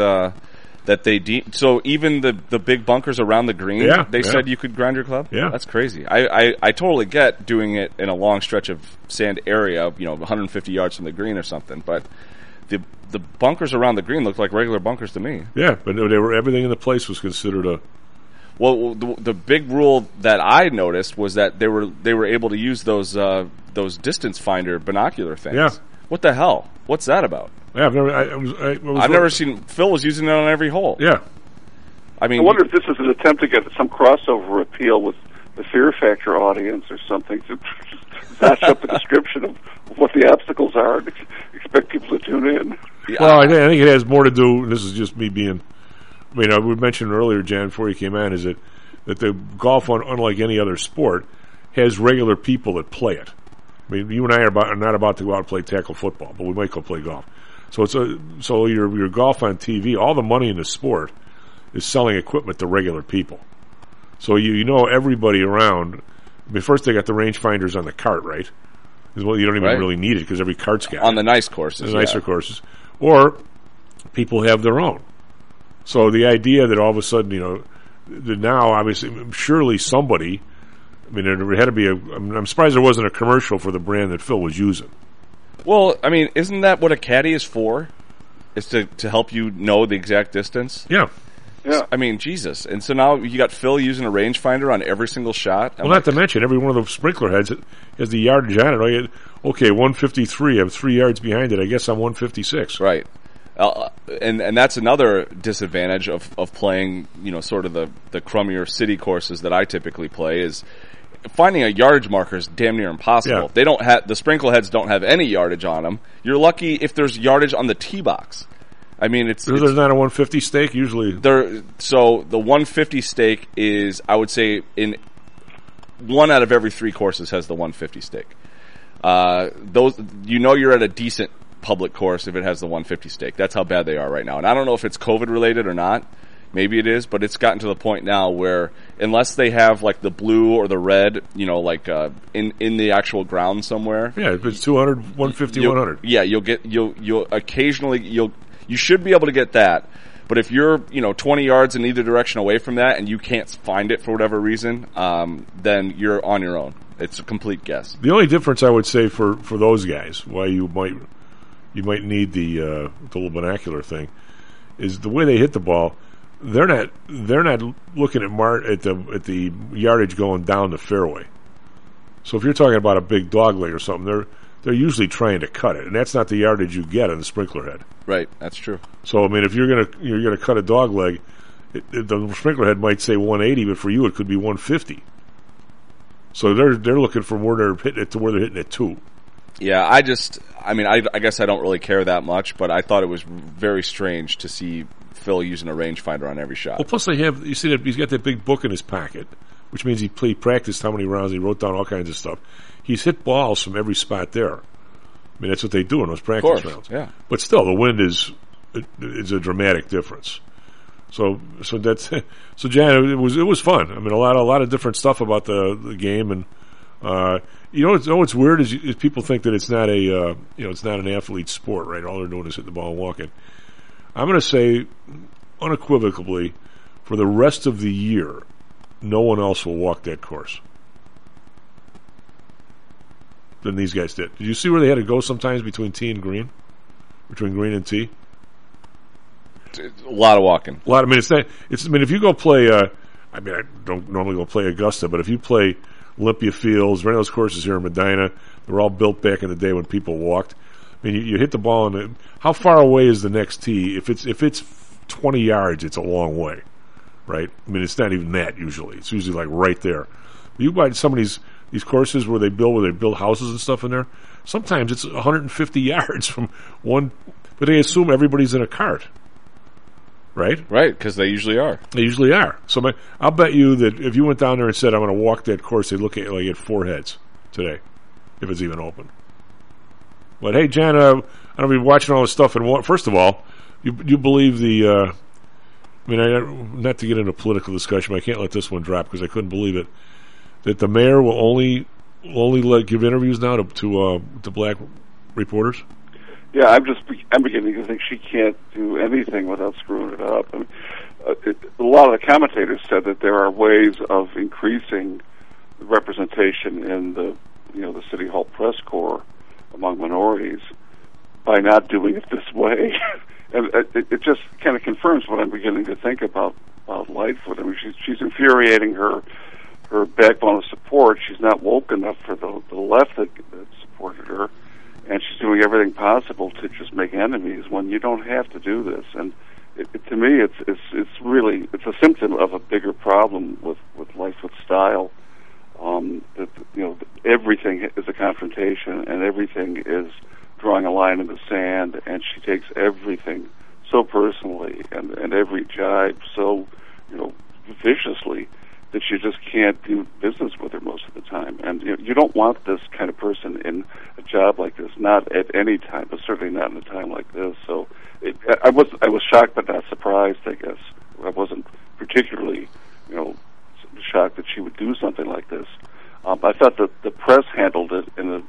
they so even the big bunkers around the green, they said you could ground your club. Yeah, that's crazy. I totally get doing it in a long stretch of sand area, 150 yards from the green or something, but the bunkers around the green looked like regular bunkers to me. Yeah, but everything in the place was considered a. Well, the big rule that I noticed was that they were able to use those distance finder binocular things. Yeah. What the hell? What's that about? Yeah, I've never seen. Phil was using it on every hole. Yeah. I mean, I wonder if this is an attempt to get some crossover appeal with the Fear Factor audience or something to match up the description of what the obstacles are and expect people to tune in. Yeah. Well, I think it has more to do, and this is just me being. I mean, we mentioned earlier, Jan, before you came on, is that the golf, unlike any other sport, has regular people that play it. I mean, you and I are not about to go out and play tackle football, but we might go play golf. So so your golf on TV, all the money in the sport is selling equipment to regular people. So you know everybody around. I mean, first they got the rangefinders on the cart, right? Well, you don't even really need it because every cart's got on it. The nice courses, the nicer courses, or people have their own. So the idea that all of a sudden, that now obviously, surely somebody. I mean, there had to be I'm surprised there wasn't a commercial for the brand that Phil was using. Well, I mean, isn't that what a caddy is for? Is to help you know the exact distance? Yeah. Yeah. I mean, Jesus. And so now you got Phil using a rangefinder on every single shot. Well, not to mention, every one of the sprinkler heads has the yardage on it. Okay, 153. I'm 3 yards behind it. I guess I'm 156. Right. And that's another disadvantage of playing, sort of the crummier city courses that I typically play is finding a yardage marker is damn near impossible. Yeah. They don't have the sprinkle heads don't have any yardage on them. You're lucky if there's yardage on the tee box. I mean, there's not a 150 stake usually. So the 150 stake is, I would say, in 1 out of every 3 courses has the 150 stake. Those you're at a decent public course if it has the 150 stake. That's how bad they are right now. And I don't know if it's COVID related or not. Maybe it is, but it's gotten to the point now where unless they have like the blue or the red, in the actual ground somewhere. Yeah, if it's 200, 150, 100. Yeah, you'll occasionally you should be able to get that. But if you're 20 yards in either direction away from that and you can't find it for whatever reason, then you're on your own. It's a complete guess. The only difference I would say for those guys, why you might need the little binocular thing, is the way they hit the ball. They're not looking at the yardage going down the fairway. So if you're talking about a big dog leg or something, they're usually trying to cut it, and that's not the yardage you get on the sprinkler head. Right, that's true. So I mean, if you're gonna cut a dog leg, the sprinkler head might say 180, but for you it could be 150. So they're looking from where they're hitting it to where they're hitting it to. Yeah, I guess I don't really care that much, but I thought it was very strange to see Phil using a rangefinder on every shot. Well, plus you see that he's got that big book in his pocket, which means he practiced how many rounds. He wrote down all kinds of stuff. He's hit balls from every spot there. I mean, that's what they do in those practice rounds. Yeah. But still, the wind is a dramatic difference. So Jan, it was fun. I mean, a lot of different stuff about the game, and what's weird is people think that it's not it's not an athlete sport, right? All they're doing is hitting the ball and walking. I'm going to say unequivocally, for the rest of the year, no one else will walk that course than these guys did. Did you see where they had to go sometimes between tee and green? Between green and tee? A lot of walking. A lot. I mean, if you go play, I don't normally go play Augusta, but if you play Olympia Fields, any of those courses here in Medina, they were all built back in the day when people walked. I mean, you hit the ball, and how far away is the next tee? If it's 20 yards, it's a long way, right? I mean, it's not even that usually. It's usually like right there. You buy some of these courses where they build houses and stuff in there. Sometimes it's 150 yards from one, but they assume everybody's in a cart. Right? Right, because they usually are. They usually are. So I'll bet you that if you went down there and said, I'm going to walk that course, they'd look at you like you had 4 heads today, if it's even open. But hey, Jan, I don't be watching all this stuff. And first of all, you believe not to get into a political discussion, but I can't let this one drop because I couldn't believe it, that the mayor will only give interviews now to black reporters? Yeah, I'm beginning to think she can't do anything without screwing it up. I mean, a lot of the commentators said that there are ways of increasing the representation in the City Hall press corps among minorities by not doing it this way. And it just kind of confirms what I'm beginning to think about Lightfoot. I mean, she's infuriating her backbone of support. She's not woke enough for the left that supported her. And she's doing everything possible to just make enemies when you don't have to do this. And to me, it's really a symptom of a bigger problem with Lightfoot's style. Everything is a confrontation, and everything is drawing a line in the sand. And she takes everything so personally, and every jibe so viciously, that you just can't do business with her most of the time. And you don't want this kind of person in a job like this, not at any time, but certainly not in a time like this. So I was shocked but not surprised, I guess. I wasn't particularly shocked that she would do something like this. I thought that the press handled it in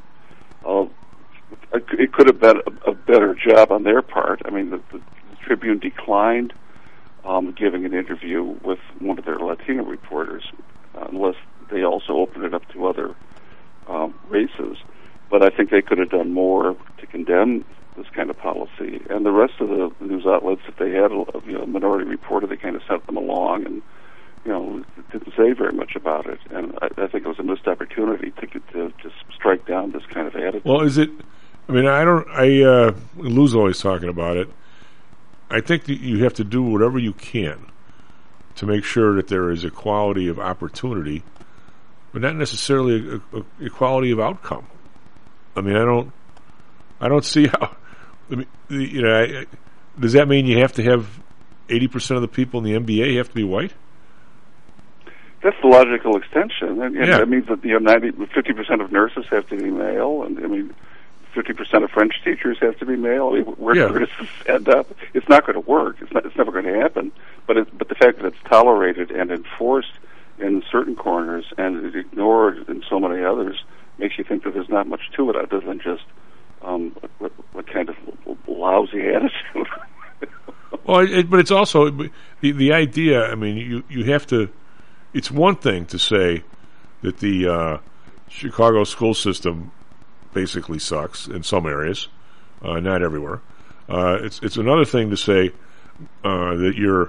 it could have been a better job on their part. I mean, the Tribune declined giving an interview with one of their Latino reporters, unless they also opened it up to other races. But I think they could have done more to condemn this kind of policy. And the rest of the news outlets, if they had a minority reporter, they kind of sent them along and didn't say very much about it. And I think it was a missed opportunity to just strike down this kind of attitude. Well, is it? I mean, Lou's always talking about it. I think that you have to do whatever you can to make sure that there is equality of opportunity, but not necessarily equality of outcome. I mean, I don't see how. I mean, does that mean you have to have 80% of the people in the NBA have to be white? That's the logical extension, and yeah. That means that 50% of nurses have to be male, and 50% of French teachers have to be male. I mean, where does this end up? It's not going to work. It's never going to happen. But the fact that it's tolerated and enforced in certain corners and ignored in so many others makes you think that there's not much to it other than just what kind of lousy attitude. Well, but it's also the idea. I mean, you have to. It's one thing to say that the Chicago school system basically sucks in some areas, not everywhere. It's another thing to say, that your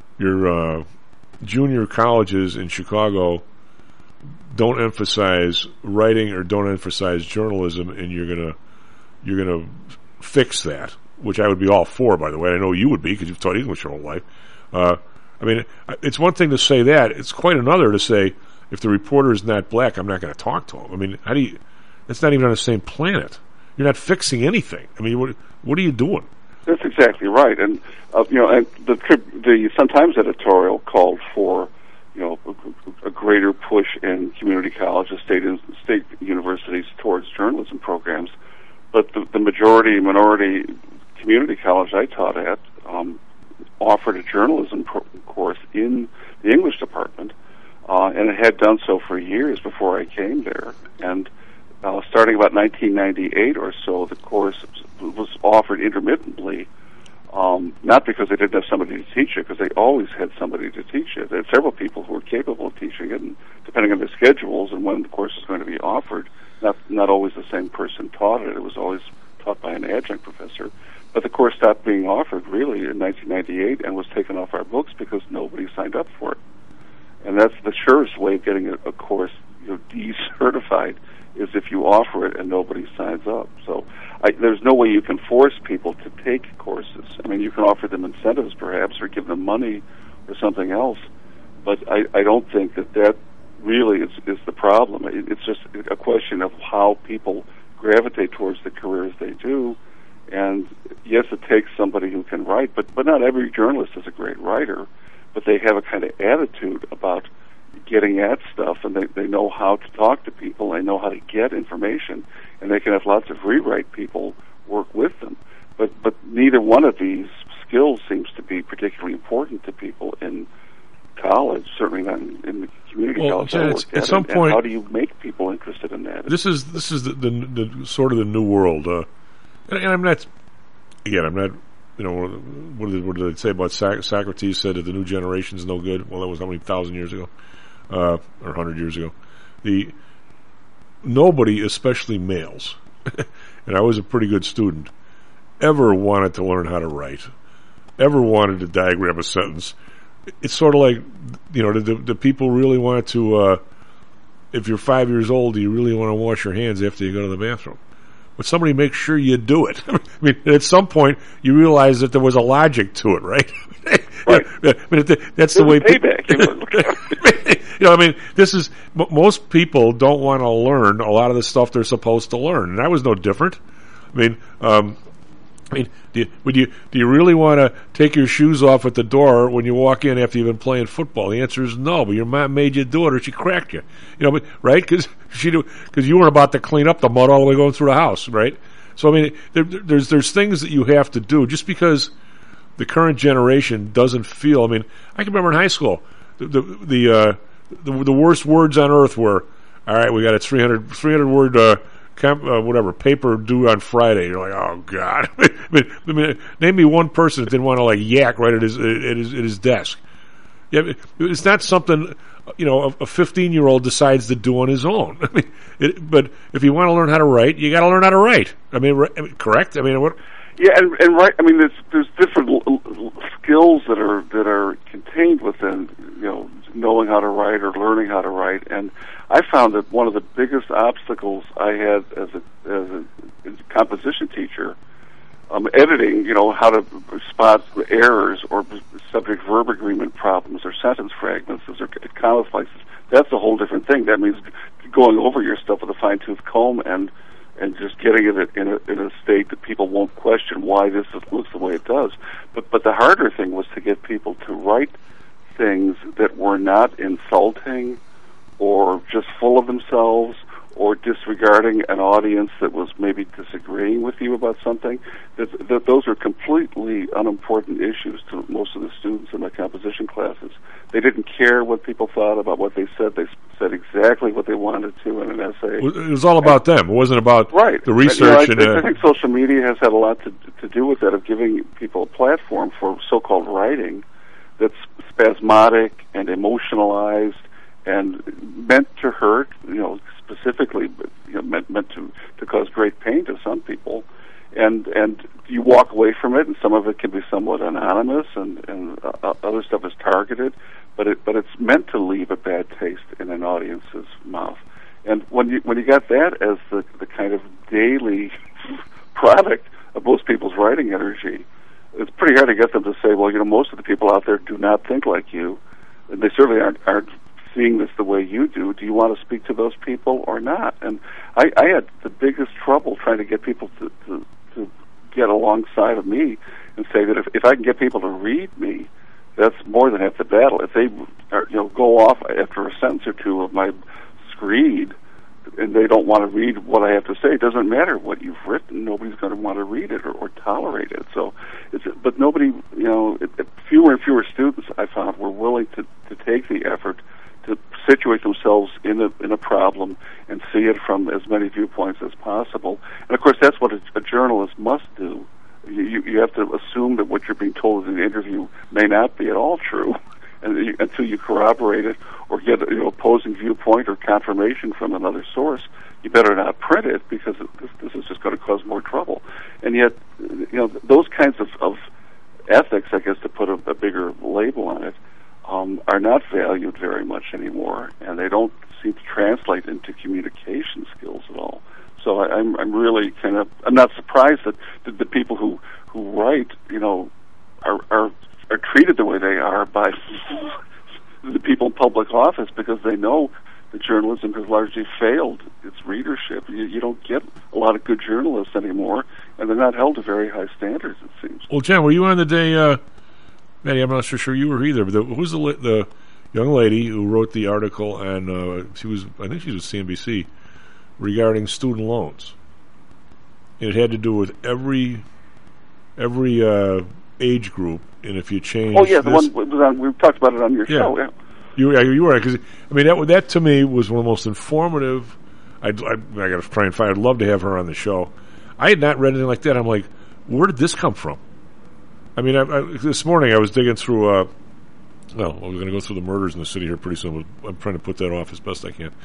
junior colleges in Chicago don't emphasize writing or don't emphasize journalism, and you're gonna fix that, which I would be all for, by the way. I know you would be because you've taught English your whole life. I mean, it's one thing to say that; it's quite another to say if the reporter is not black, I'm not going to talk to him. I mean, how do you? That's not even on the same planet. You're not fixing anything. I mean, what are you doing? That's exactly right, and and the Sun-Times editorial called for a greater push in community colleges, state universities towards journalism programs. But the minority community college I taught at offered a journalism course in the English department, and it had done so for years before I came there. And starting about 1998 or so, the course was offered intermittently, not because they didn't have somebody to teach it, because they always had somebody to teach it. They had several people who were capable of teaching it, and depending on their schedules and when the course was going to be offered, not always the same person taught it. It was always taught by an adjunct professor. But the course stopped being offered, really, in 1998 and was taken off our books because nobody signed up for it. And that's the surest way of getting a course decertified, is if you offer it and nobody signs up. So there's no way you can force people to take courses. I mean, you can offer them incentives, perhaps, or give them money or something else. But I don't think that really is the problem. It's just a question of how people gravitate towards the careers they do. And yes, it takes somebody who can write, but not every journalist is a great writer. But they have a kind of attitude about getting at stuff, and they know how to talk to people, they know how to get information, and they can have lots of rewrite people work with them. But neither one of these skills seems to be particularly important to people in college, certainly not in the community college. At some point, how do you make people interested in that? This is the sort of the new world, and I'm not. What did they say about Socrates? Said that the new generation is no good. Well, that was how many thousand years ago, or 100 years ago. Nobody, especially males, and I was a pretty good student, ever wanted to learn how to write, ever wanted to diagram a sentence. It's sort of like, do people really want to, if you're 5 years old, do you really want to wash your hands after you go to the bathroom? But somebody makes sure you do it. I mean, at some point, you realize that there was a logic to it, right? Right. That's the way payback. Most people don't want to learn a lot of the stuff they're supposed to learn, and I was no different. Do you really want to take your shoes off at the door when you walk in after you've been playing football? The answer is no, but your mom made you do it, or she cracked you. Right? Because you weren't about to clean up the mud all the way going through the house, right? So there's things that you have to do just because the current generation doesn't feel. I can remember in high school the worst words on earth were, all right, we got a 300 word. Paper due on Friday. You're like, oh God! Name me one person that didn't want to yak right at his desk. Yeah, it's not something a 15-year-old decides to do on his own. But if you want to learn how to write, you got to learn how to write. Correct? What? Yeah, and right. There's different skills that are contained within knowing how to write or learning how to write. And I found that one of the biggest obstacles I had as a composition teacher, editing, how to spot errors or subject-verb agreement problems or sentence fragments or comma splices. That's a whole different thing. That means going over your stuff with a fine-tooth comb and just getting it in a state that people won't question why this looks the way it does. But the harder thing was to get people to write things that were not insulting or just full of themselves or disregarding an audience that was maybe disagreeing with you about something. Those are completely unimportant issues to most of the students in my composition classes. They didn't care what people thought about what they said. They said exactly what they wanted to in an essay. It was all about them. It wasn't about the research. I think social media has had a lot to do with that, of giving people a platform for so-called writing that's spasmodic and emotionalized and meant to hurt, specifically, but meant to cause great pain to some people. and you walk away from it, and some of it can be somewhat anonymous, and other stuff is targeted, but it's meant to leave a bad taste in an audience's mouth. And when you got that as the kind of daily product of most people's writing energy, it's pretty hard to get them to say, well, most of the people out there do not think like you, and they certainly aren't seeing this the way you do. Do you want to speak to those people or not? And I had the biggest trouble trying to get people to get alongside of me and say that if I can get people to read me, that's more than half the battle. If they go off after a sentence or two of my screed and they don't want to read what I have to say, it doesn't matter what you've written. Nobody's going to want to read it or tolerate it. So, but nobody, fewer and fewer students I found were willing to take the effort to situate themselves in a problem and see it from as many viewpoints as possible. And of course, that's what a journalist must do. You have to assume that what you're being told in the interview may not be at all true, and until you corroborate it or get opposing viewpoint or confirmation from another source, you better not print it, because this is just going to cause more trouble. And yet, those kinds of ethics, I guess, to put a bigger label on it, are not valued very much anymore, and they don't seem to translate into communication skills at all. So I'm really I'm not surprised that the people who write, are treated the way they are by the people in public office, because they know that journalism has largely failed its readership. You don't get a lot of good journalists anymore, and they're not held to very high standards, it seems. Well, John, were you on the day, Maddie, I'm not so sure you were either, but who's the young lady who wrote the article, and I think she was CNBC, regarding student loans? And it had to do with every age group, and if you change... Oh, yeah, the one was on, we talked about it on your show, yeah. You were right, because, that to me was one of the most informative... I got to try and find... I'd love to have her on the show. I had not read anything like that. I'm like, where did this come from? This morning I was digging through... we're going to go through the murders in the city here pretty soon. I'm trying to put that off as best I can.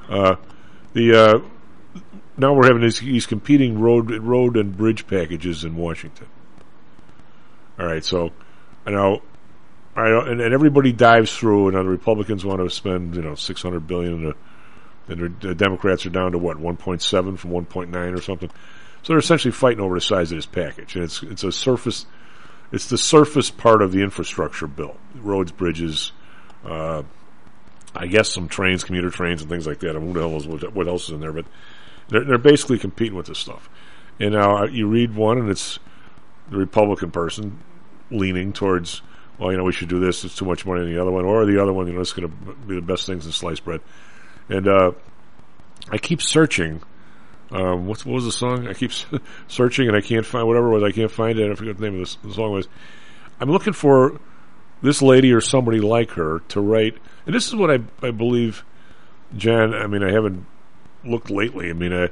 Now we're having these competing road and bridge packages in Washington. All right, so and everybody dives through, and the Republicans want to spend $600 billion, and the Democrats are down to 1.7 from 1.9 or something. So they're essentially fighting over the size of this package, and it's the surface part of the infrastructure bill: roads, bridges, I guess some trains, commuter trains, and things like that. Who the hell knows what else is in there? But they're basically competing with this stuff. And now you read one, and it's the Republican person leaning towards, we should do this. It's too much money in the other one, or the other one, it's going to be the best things in sliced bread. And I keep searching. What was the song? I keep searching, and I can't find whatever it was. I can't find it. I forget the name of the song was. I'm looking for this lady or somebody like her to write. And this is what I believe, Jen. I haven't looked lately.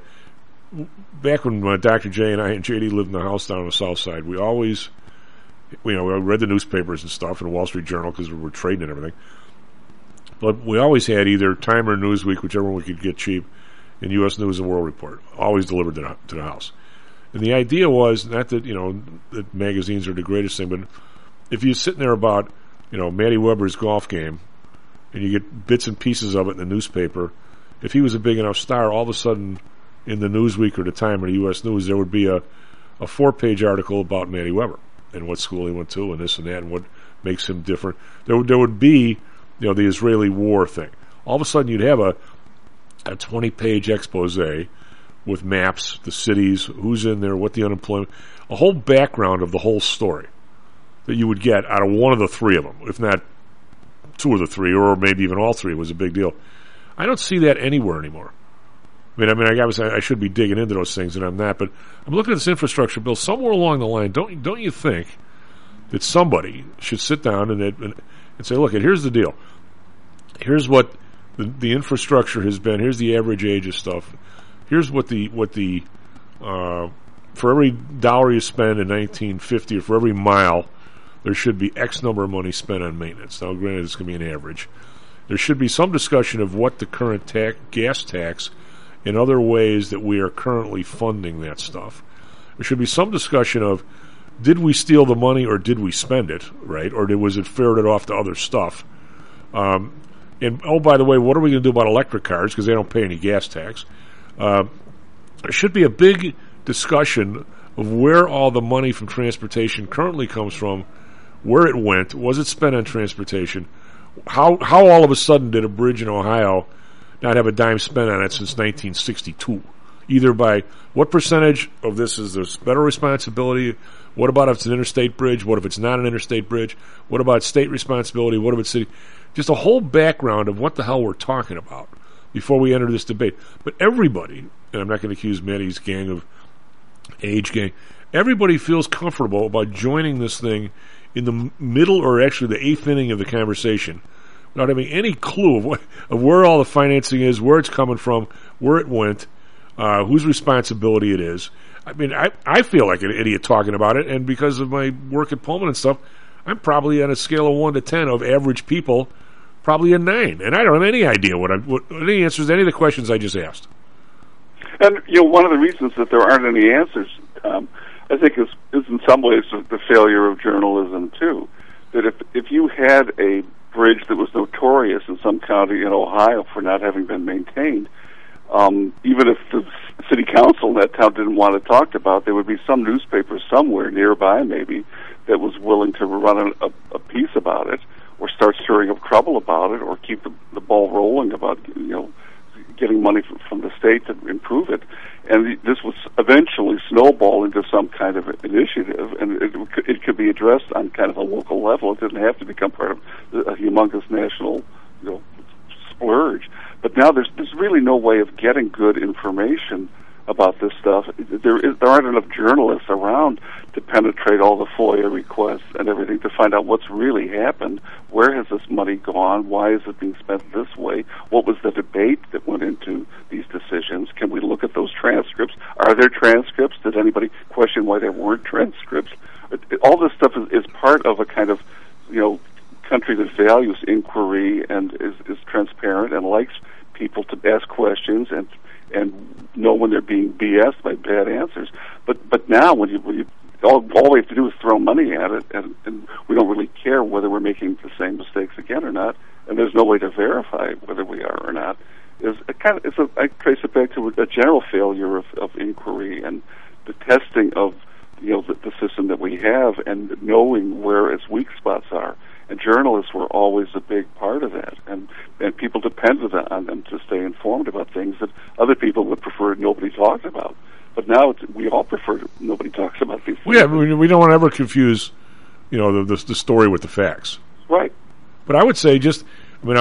Back when Dr. J and I and JD lived in the house down on the south side, we always, we read the newspapers and stuff and the Wall Street Journal because we were trading and everything. But we always had either Time or Newsweek, whichever one we could get cheap, and U.S. News and World Report, always delivered to the house. And the idea was not that that magazines are the greatest thing, but if you're sitting there about Matty Weber's golf game, and you get bits and pieces of it in the newspaper, if he was a big enough star, all of a sudden in the Newsweek or the Time or the U.S. News, there would be a 4-page article about Matty Weber and what school he went to and this and that and what makes him different. There would be the Israeli war thing. All of a sudden you'd have a 20-page expose with maps, the cities, who's in there, what the unemployment, a whole background of the whole story that you would get out of one of the three of them, if not two of the three, or maybe even all three was a big deal. I don't see that anywhere anymore. I should be digging into those things, and I'm not, but I'm looking at this infrastructure bill. Somewhere along the line, don't you think that somebody should sit down and say, look, here's the deal. Here's what the infrastructure has been. Here's the average age of stuff. Here's what the for every dollar you spend in 1950, or for every mile, there should be X number of money spent on maintenance. Now, granted, it's going to be an average. There should be some discussion of what the current gas tax and other ways that we are currently funding that stuff. There should be some discussion of, did we steal the money or did we spend it, right? Or was it ferreted off to other stuff? And, oh, by the way, what are we going to do about electric cars because they don't pay any gas tax? There should be a big discussion of where all the money from transportation currently comes from, where it went, was it spent on transportation, how all of a sudden did a bridge in Ohio not have a dime spent on it since 1962? Either by what percentage of this is the federal responsibility, what about if it's an interstate bridge, what if it's not an interstate bridge, what about state responsibility, what if it's city? Just a whole background of what the hell we're talking about before we enter this debate. But everybody, and I'm not going to accuse Maddie's gang of age gang, everybody feels comfortable about joining this thing in the middle or actually the eighth inning of the conversation without having any clue of where all the financing is, where it's coming from, where it went, whose responsibility it is. I mean, I feel like an idiot talking about it, and because of my work at Pullman and stuff, I'm probably on a scale of 1 to 10 of average people, probably a 9. And I don't have any idea what any answers to any of the questions I just asked. And, one of the reasons that there aren't any answers, I think, is in some ways the failure of journalism, too. That if you had a bridge that was notorious in some county in Ohio for not having been maintained, even if the city council in that town didn't want it talked about, there would be some newspaper somewhere nearby, maybe, that was willing to run a piece about it, or start stirring up trouble about it, or keep the ball rolling about getting money from the state to improve it. And this was eventually snowball into some kind of initiative, and it could be addressed on kind of a local level. It didn't have to become part of a humongous national splurge. But now there's really no way of getting good information about this stuff. There aren't enough journalists around to penetrate all the FOIA requests and everything to find out what's really happened. Where has this money gone? Why is it being spent this way? What was the debate that went into these decisions? Can we look at those transcripts? Are there transcripts? Did anybody question why there weren't transcripts? All this stuff is part of a kind of, country that values inquiry and is transparent and likes people to ask questions and know when they're being BS'd by bad answers. But now when you all we have to do is throw money at it, and we don't really care whether we're making the same mistakes again or not, and there's no way to verify whether we are or not. I trace it back to a general failure of inquiry and the testing of the system that we have and knowing where its weak spots are. And journalists were always a big part of that, and people depended on them to stay informed about things that other people would prefer nobody talked about. But now we all prefer nobody talks about these things. Well, yeah, we don't want to ever confuse, the story with the facts. Right. But I would say maybe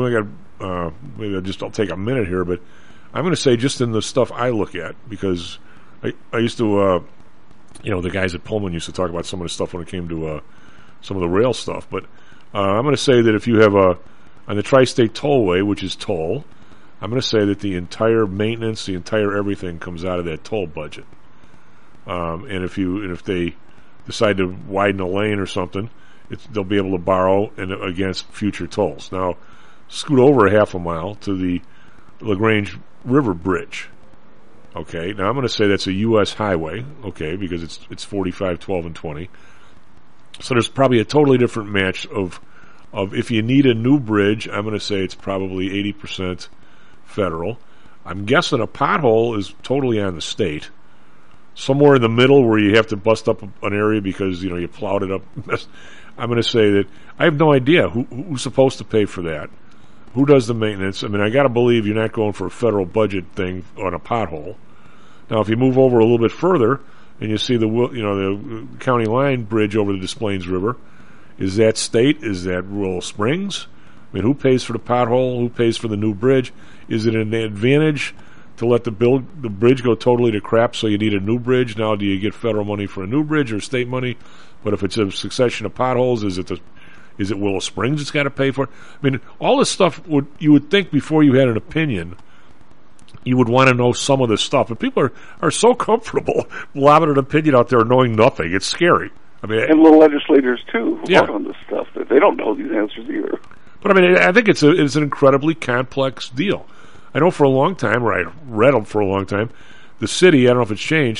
I'll take a minute here, but I'm going to say just in the stuff I look at, because I used to, the guys at Pullman used to talk about some of the stuff when it came to some of the rail stuff, but I'm going to say that if you have on the Tri-State Tollway, which is toll, I'm going to say that the entire maintenance, the entire everything comes out of that toll budget. And if they decide to widen a lane or something, they'll be able to borrow against future tolls. Now, scoot over a half a mile to the LaGrange River Bridge. Okay, now I'm going to say that's a U.S. highway, okay, because it's 45, 12, and 20. So there's probably a totally different match of if you need a new bridge, I'm going to say it's probably 80% federal. I'm guessing a pothole is totally on the state. Somewhere in the middle where you have to bust up an area because, you plowed it up. I'm going to say that I have no idea who's supposed to pay for that. Who does the maintenance? I mean, I got to believe you're not going for a federal budget thing on a pothole. Now, if you move over a little bit further, and you see the county line bridge over the Des Plaines River, is that state? Is that Willow Springs? I mean, who pays for the pothole? Who pays for the new bridge? Is it an advantage to let the bridge go totally to crap, so you need a new bridge? Now, do you get federal money for a new bridge or state money? But if it's a succession of potholes, is it Willow Springs that's got to pay for it? I mean, all this stuff you would think before you had an opinion, you would want to know some of this stuff. But people are so comfortable lobbing an opinion out there knowing nothing. It's scary. I mean, and little legislators, too, who vote on this stuff. They don't know these answers either. But, I mean, I think it's an incredibly complex deal. I know for a long time, or I read them for a long time, the city, I don't know if it's changed,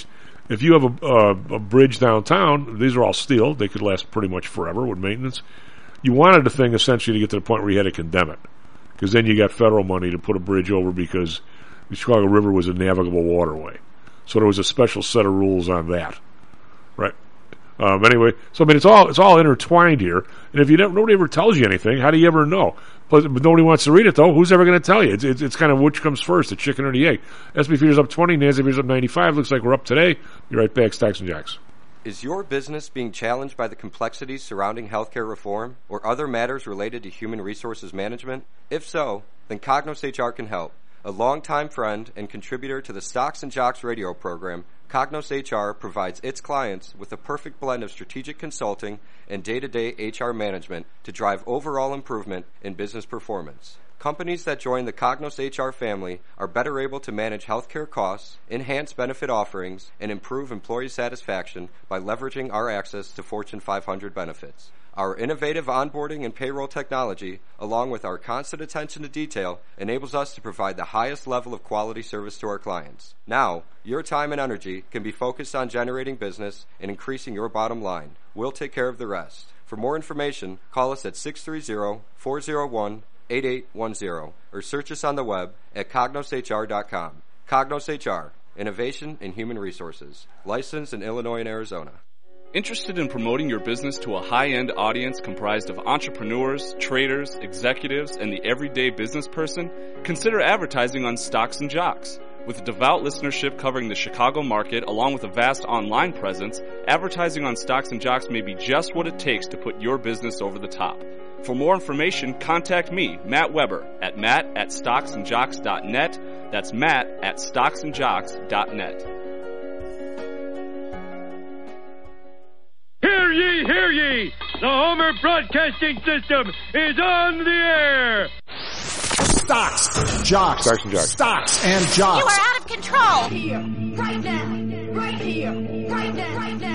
if you have a bridge downtown, these are all steel. They could last pretty much forever with maintenance. You wanted the thing essentially to get to the point where you had to condemn it, because then you got federal money to put a bridge over because the Chicago River was a navigable waterway. So there was a special set of rules on that, right? Anyway, so I mean, it's all intertwined here. And if nobody ever tells you anything, how do you ever know? But nobody wants to read it, though. Who's ever going to tell you? It's kind of which comes first, the chicken or the egg. S&P futures up 20, NASDAQ futures up 95. Looks like we're up today. Be right back, Stocks and Jocks. Is your business being challenged by the complexities surrounding healthcare reform or other matters related to human resources management? If so, then Cognos HR can help. A longtime friend and contributor to the Stocks and Jocks radio program, Cognos HR provides its clients with a perfect blend of strategic consulting and day-to-day HR management to drive overall improvement in business performance. Companies that join the Cognos HR family are better able to manage healthcare costs, enhance benefit offerings, and improve employee satisfaction by leveraging our access to Fortune 500 benefits. Our innovative onboarding and payroll technology, along with our constant attention to detail, enables us to provide the highest level of quality service to our clients. Now, your time and energy can be focused on generating business and increasing your bottom line. We'll take care of the rest. For more information, call us at 630-401-8810 or search us on the web at cognoshr.com. Cognos HR, innovation in human resources. Licensed in Illinois and Arizona. Interested in promoting your business to a high-end audience comprised of entrepreneurs, traders, executives, and the everyday business person? Consider advertising on Stocks and Jocks. With a devout listenership covering the Chicago market along with a vast online presence, advertising on Stocks and Jocks may be just what it takes to put your business over the top. For more information, contact me, Matt Weber, at matt@stocksandjocks.net. That's matt@stocksandjocks.net. Hear ye, hear ye! The Homer Broadcasting System is on the air! Stocks, Jocks. Stocks and Jocks. Stocks and Jocks. You are out of control! Here, right now, right here, right now, right now.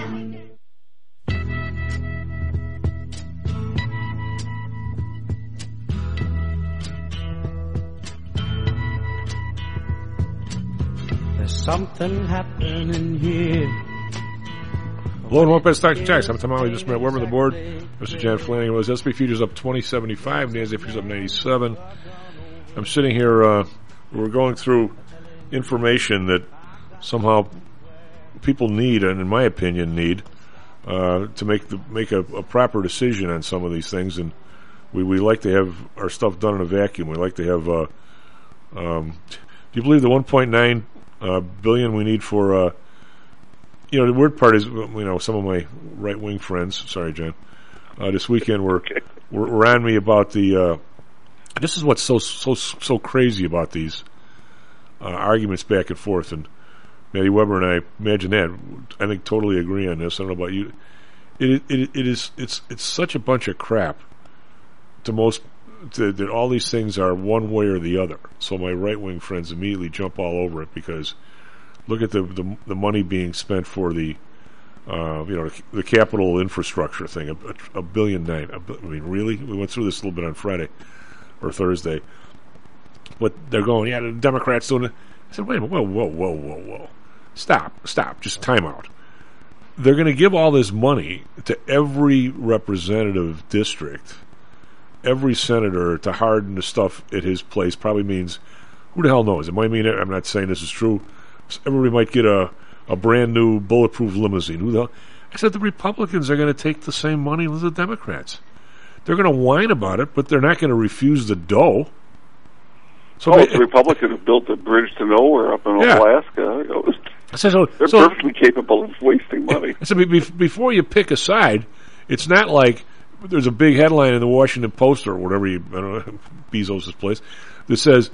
There's something happening here. Hello and welcome to Stocks and Jocks. I'm Tom Alley, just Matt Weber, the board. Mr. Jan Flanagan was S&P futures up 20.75, NASDAQ futures up 97. I'm sitting here, we're going through information that somehow people need, and in my opinion need, to make a proper decision on some of these things. And we like to have our stuff done in a vacuum. We like to have, do you believe the 1.9 billion we need for, the weird part is, some of my right-wing friends, sorry, Jen, this weekend were on me about the, this is what's so crazy about these arguments back and forth, and Matty Weber and I, imagine that, I think totally agree on this. I don't know about you. It's such a bunch of crap that all these things are one way or the other. So my right-wing friends immediately jump all over it because look at the money being spent for the the capital infrastructure thing, $1.9 billion. I mean, really? We went through this a little bit on Friday or Thursday, but they're going, the Democrats doing it. I said, wait a minute, whoa, stop, just time out. They're going to give all this money to every representative district, every senator to harden the stuff at his place. Probably means, who the hell knows? It might mean, I'm not saying this is true, everybody might get a brand new bulletproof limousine. Who the hell? I said the Republicans are going to take the same money as the Democrats. They're going to whine about it, but they're not going to refuse the dough. So the Republicans have built a bridge to nowhere up in Alaska. They're perfectly capable of wasting money. So before you pick a side, it's not like there's a big headline in the Washington Post or whatever, I don't know, Bezos' place, that says,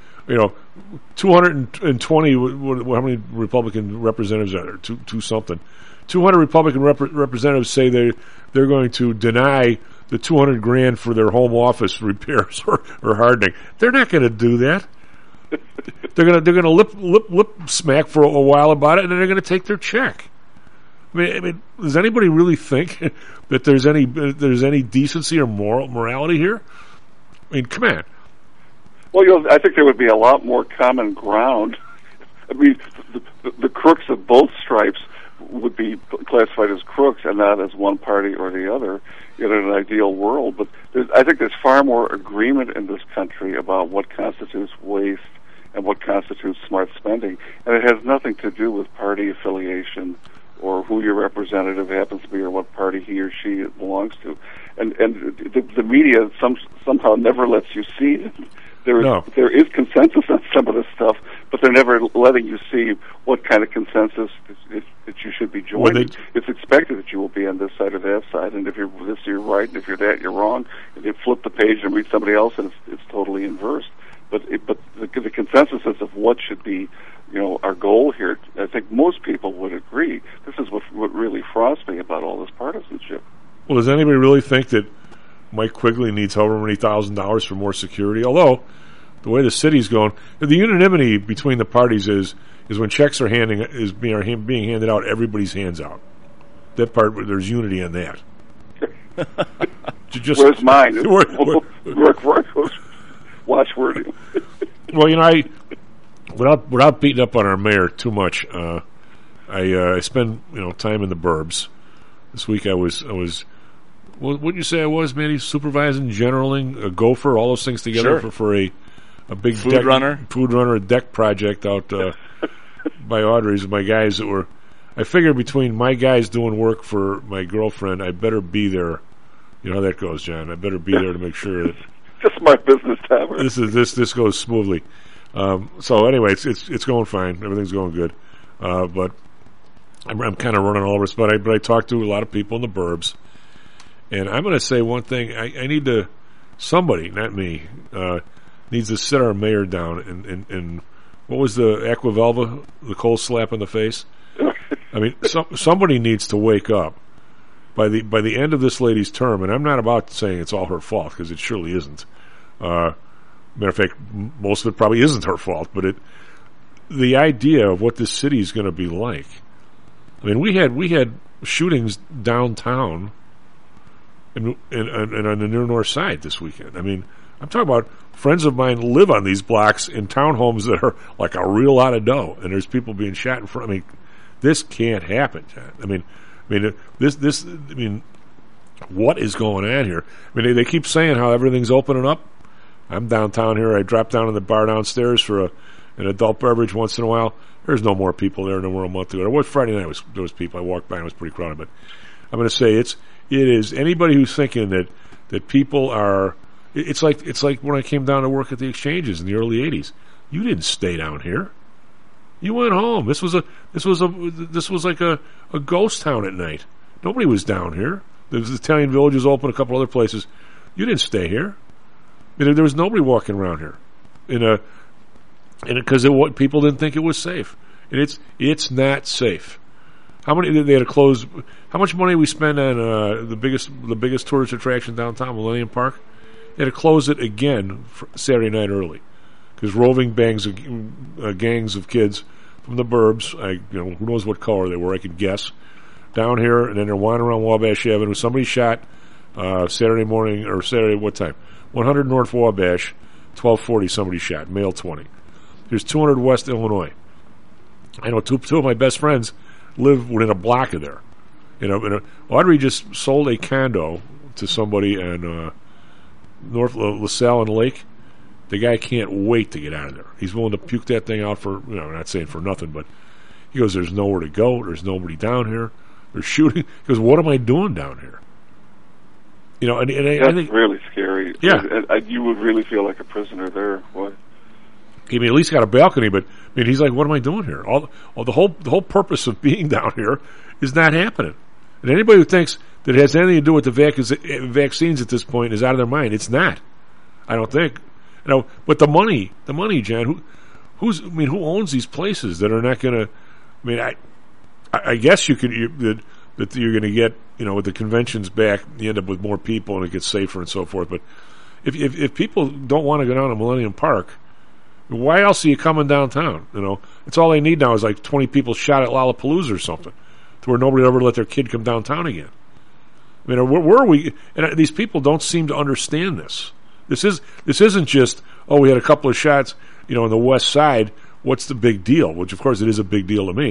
220, how many Republican representatives are there? Two something. 200 Republican representatives say they're going to deny the $200,000 for their home office repairs or hardening. They're not going to do that. They're going to lip smack for a while about it, and then they're going to take their check. I mean, does anybody really think that there's any decency or morality here? I mean, come on. Well, I think there would be a lot more common ground. I mean, the crooks of both stripes would be classified as crooks and not as one party or the other in an ideal world. But I think there's far more agreement in this country about what constitutes waste and what constitutes smart spending, and it has nothing to do with party affiliation or who your representative happens to be or what party he or she belongs to. And the media somehow never lets you see there is consensus on some of this stuff, but they're never letting you see what kind of consensus that you should be joining. It's expected that you will be on this side or that side, and if you're this, you're right, and if you're that, you're wrong. And you flip the page and read somebody else, and it's totally inverse. But the consensus is of what should be, our goal here. I think most people would agree. This is what really frosts me about all this partisanship. Well, does anybody really think that Mike Quigley needs however many $1,000s for more security? Although, the way the city's going, the unanimity between the parties is when checks are being handed out, everybody's hands out. That part, there's unity on that. Where's mine? Watchword. Well, without beating up on our mayor too much, I spend time in the burbs. This week I was. What would you say I was, Manny? Supervising, generaling, a gopher, all those things together for a big food runner, a deck project out by Audrey's. My guys that were. I figured between my guys doing work for my girlfriend, I better be there. You know how that goes, John. I better be there to make sure that. Just my business time. This goes smoothly. So anyway, it's going fine. Everything's going good. But I'm kind of running all over. But I talked to a lot of people in the burbs, and I'm going to say one thing. I need to. Somebody, not me, needs to sit our mayor down and what was the Aquavelva, the cold slap in the face? I mean, somebody needs to wake up. By the end of this lady's term, and I'm not about saying it's all her fault, because it surely isn't. Matter of fact, most of it probably isn't her fault, but the idea of what this city is going to be like. I mean, we had shootings downtown and on the near north side this weekend. I mean, I'm talking about friends of mine live on these blocks in townhomes that are like a real lot of dough, and there's people being shot in front. I mean, this can't happen, John. I mean, what is going on here? I mean, they keep saying how everything's opening up. I'm downtown here. I drop down in the bar downstairs for an adult beverage once in a while. There's no more people there than there were a month ago. It was Friday night. There was people. I walked by and it was pretty crowded. But I'm going to say it is anybody who's thinking that people are. It's like when I came down to work at the exchanges in the early '80s. You didn't stay down here. You went home. This was like a ghost town at night. Nobody was down here. There was Italian villages open, a couple other places. You didn't stay here. I mean, there was nobody walking around here because people didn't think it was safe. And it's not safe. How many they had to close? How much money we spend on the biggest tourist attraction downtown, Millennium Park? They had to close it again Saturday night early because roving gangs of kids from the burbs, who knows what color they were, I could guess, down here, and then they're wandering around Wabash Avenue. Somebody shot Saturday morning, or Saturday, what time? 100 North Wabash, 12:40, somebody shot, male 20. Here's 200 West Illinois. I know two of my best friends live within a block of there. Audrey just sold a condo to somebody in North LaSalle and Lake. The guy can't wait to get out of there. He's willing to puke that thing out for, not saying for nothing, but he goes, there's nowhere to go. There's nobody down here. They're shooting. He goes, what am I doing down here? That's I think really scary. Yeah. You would really feel like a prisoner there. What? He at least got a balcony, but he's like, what am I doing here? The whole purpose of being down here is not happening. And anybody who thinks that it has anything to do with the vaccines at this point is out of their mind. It's not. I don't think. But the money, John. Who owns these places that are not going to? I guess that you're going to get, with the conventions back, you end up with more people and it gets safer and so forth. But if people don't want to go down to Millennium Park, why else are you coming downtown? It's all they need now is like 20 people shot at Lollapalooza or something, to where nobody will ever let their kid come downtown again. Where are we? And these people don't seem to understand this. This isn't just, we had a couple of shots, on the west side. What's the big deal? Which of course it is a big deal to me,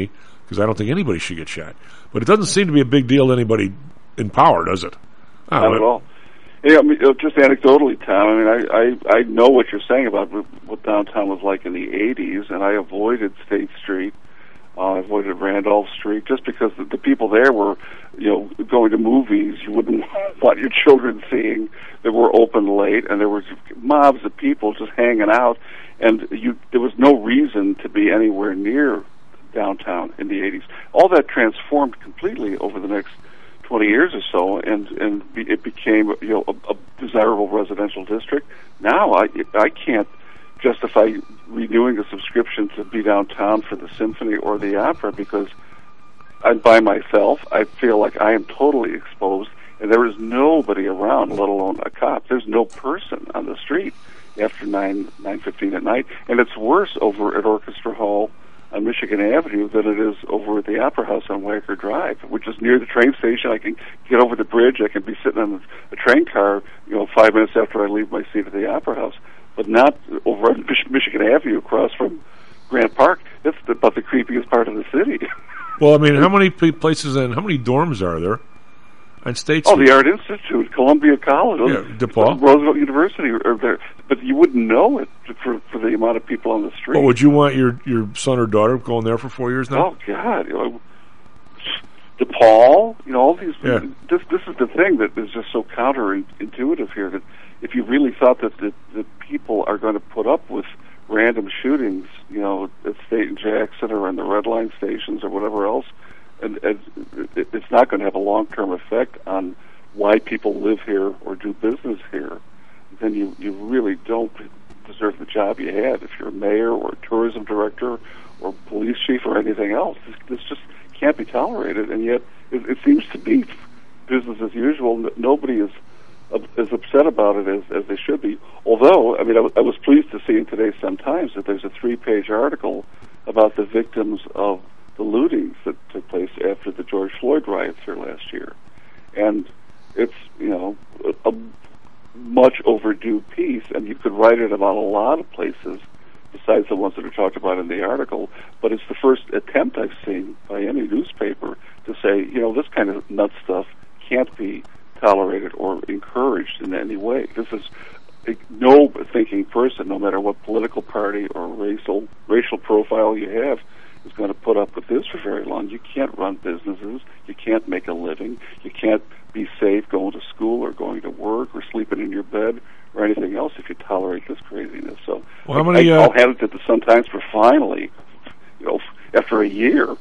because I don't think anybody should get shot. But it doesn't seem to be a big deal to anybody in power, does it? Not at all. Yeah, I mean, just anecdotally, Tom, I mean, I know what you're saying about what downtown was like in the 80s, and I avoided State Street. I avoided Randolph Street just because the people there were, going to movies you wouldn't want your children seeing that were open late, and there were mobs of people just hanging out, and there was no reason to be anywhere near downtown in the 80s. All that transformed completely over the next 20 years or so, and it became a desirable residential district. Now I can't justify renewing a subscription to be downtown for the symphony or the opera because I'm by myself. I feel like I am totally exposed, and there is nobody around, let alone a cop. There's no person on the street after 9:15 at night, and it's worse over at Orchestra Hall on Michigan Avenue than it is over at the Opera House on Wacker Drive, which is near the train station. I can get over the bridge. I can be sitting on a train car, 5 minutes after I leave my seat at the Opera House, but not over on Michigan Avenue across from Grant Park. That's about the creepiest part of the city. Well, I mean, how many places and how many dorms are there on State Street? Oh, the Art Institute, Columbia College, DePaul, Roosevelt University are there, but you wouldn't know it for the amount of people on the street. Well, would you want your son or daughter going there for 4 years now? Oh God, DePaul, all these. Yeah. This is the thing that is just so counterintuitive here. That if you really thought that the people are going to put up with random shootings, at State and Jackson or in the Red Line stations or whatever else, and it's not going to have a long-term effect on why people live here or do business here, then you really don't deserve the job you had if you're a mayor or a tourism director or police chief or anything else. This just can't be tolerated, and yet it seems to be business as usual. Nobody is as upset about it as they should be. Although, I mean, I was pleased to see in today's Sun-Times that there's a 3-page article about the victims of the lootings that took place after the George Floyd riots here last year. And it's, a much overdue piece, and you could write it about a lot of places besides the ones that are talked about in the article, but it's the first attempt I've seen by any newspaper to say, this kind of nut stuff can't be tolerated or encouraged in any way. This is no thinking person, no matter what political party or racial profile you have, is going to put up with this for very long. You can't run businesses. You can't make a living. You can't be safe going to school or going to work or sleeping in your bed or anything else if you tolerate this craziness. So I'll hand it to the Sun-Times for finally, after a year,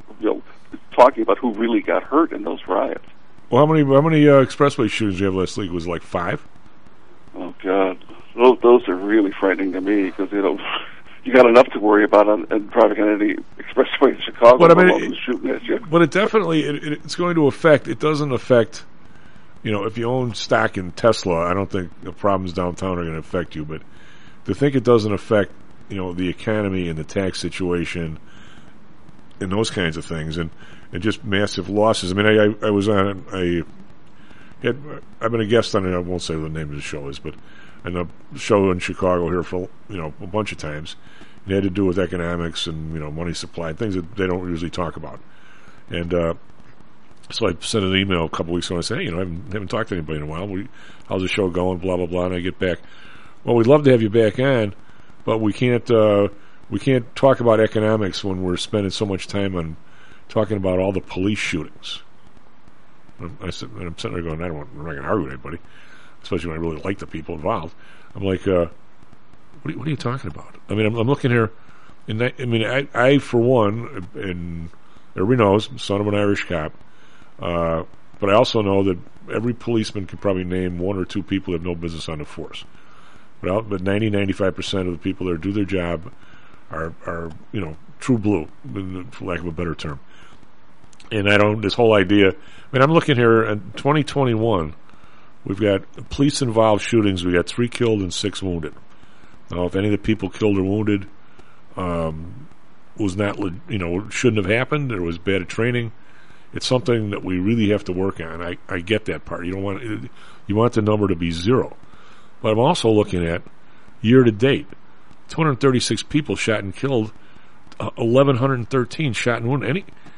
talking about who really got hurt in those riots. Well, how many expressway shootings did you have last week? Was it like 5? Oh God, those are really frightening to me because you got enough to worry about on driving on any expressway in Chicago. But I mean, shooting at you. But it definitely it's going to affect. It doesn't affect. If you own stock in Tesla, I don't think the problems downtown are going to affect you. But to think it doesn't affect the economy and the tax situation and those kinds of things and just massive losses. I mean, I was on I've been a guest on it. I won't say what the name of the show is, but on a show in Chicago here for a bunch of times. It had to do with economics and money supply, things that they don't usually talk about. And so I sent an email a couple weeks ago and I said, hey, I haven't talked to anybody in a while. How's the show going? Blah blah blah. And I get back, well, we'd love to have you back on, but we can't talk about economics when we're spending so much time on talking about all the police shootings. I'm sitting there going, I'm not going to argue with anybody, especially when I really like the people involved. I'm like, what are you talking about? I mean, I'm looking here, and I for one, and everybody knows, I'm son of an Irish cop, but I also know that every policeman can probably name 1 or 2 people that have no business on the force. But 90-95% of the people that do their job are true blue, for lack of a better term. And this whole idea, I'm looking here in 2021, we've got police-involved shootings. We got 3 killed and 6 wounded. Now, if any of the people killed or wounded was not, shouldn't have happened, or was bad at training, it's something that we really have to work on. I get that part. You want the number to be 0. But I'm also looking at year to date, 236 people shot and killed, 1,113 shot and wounded.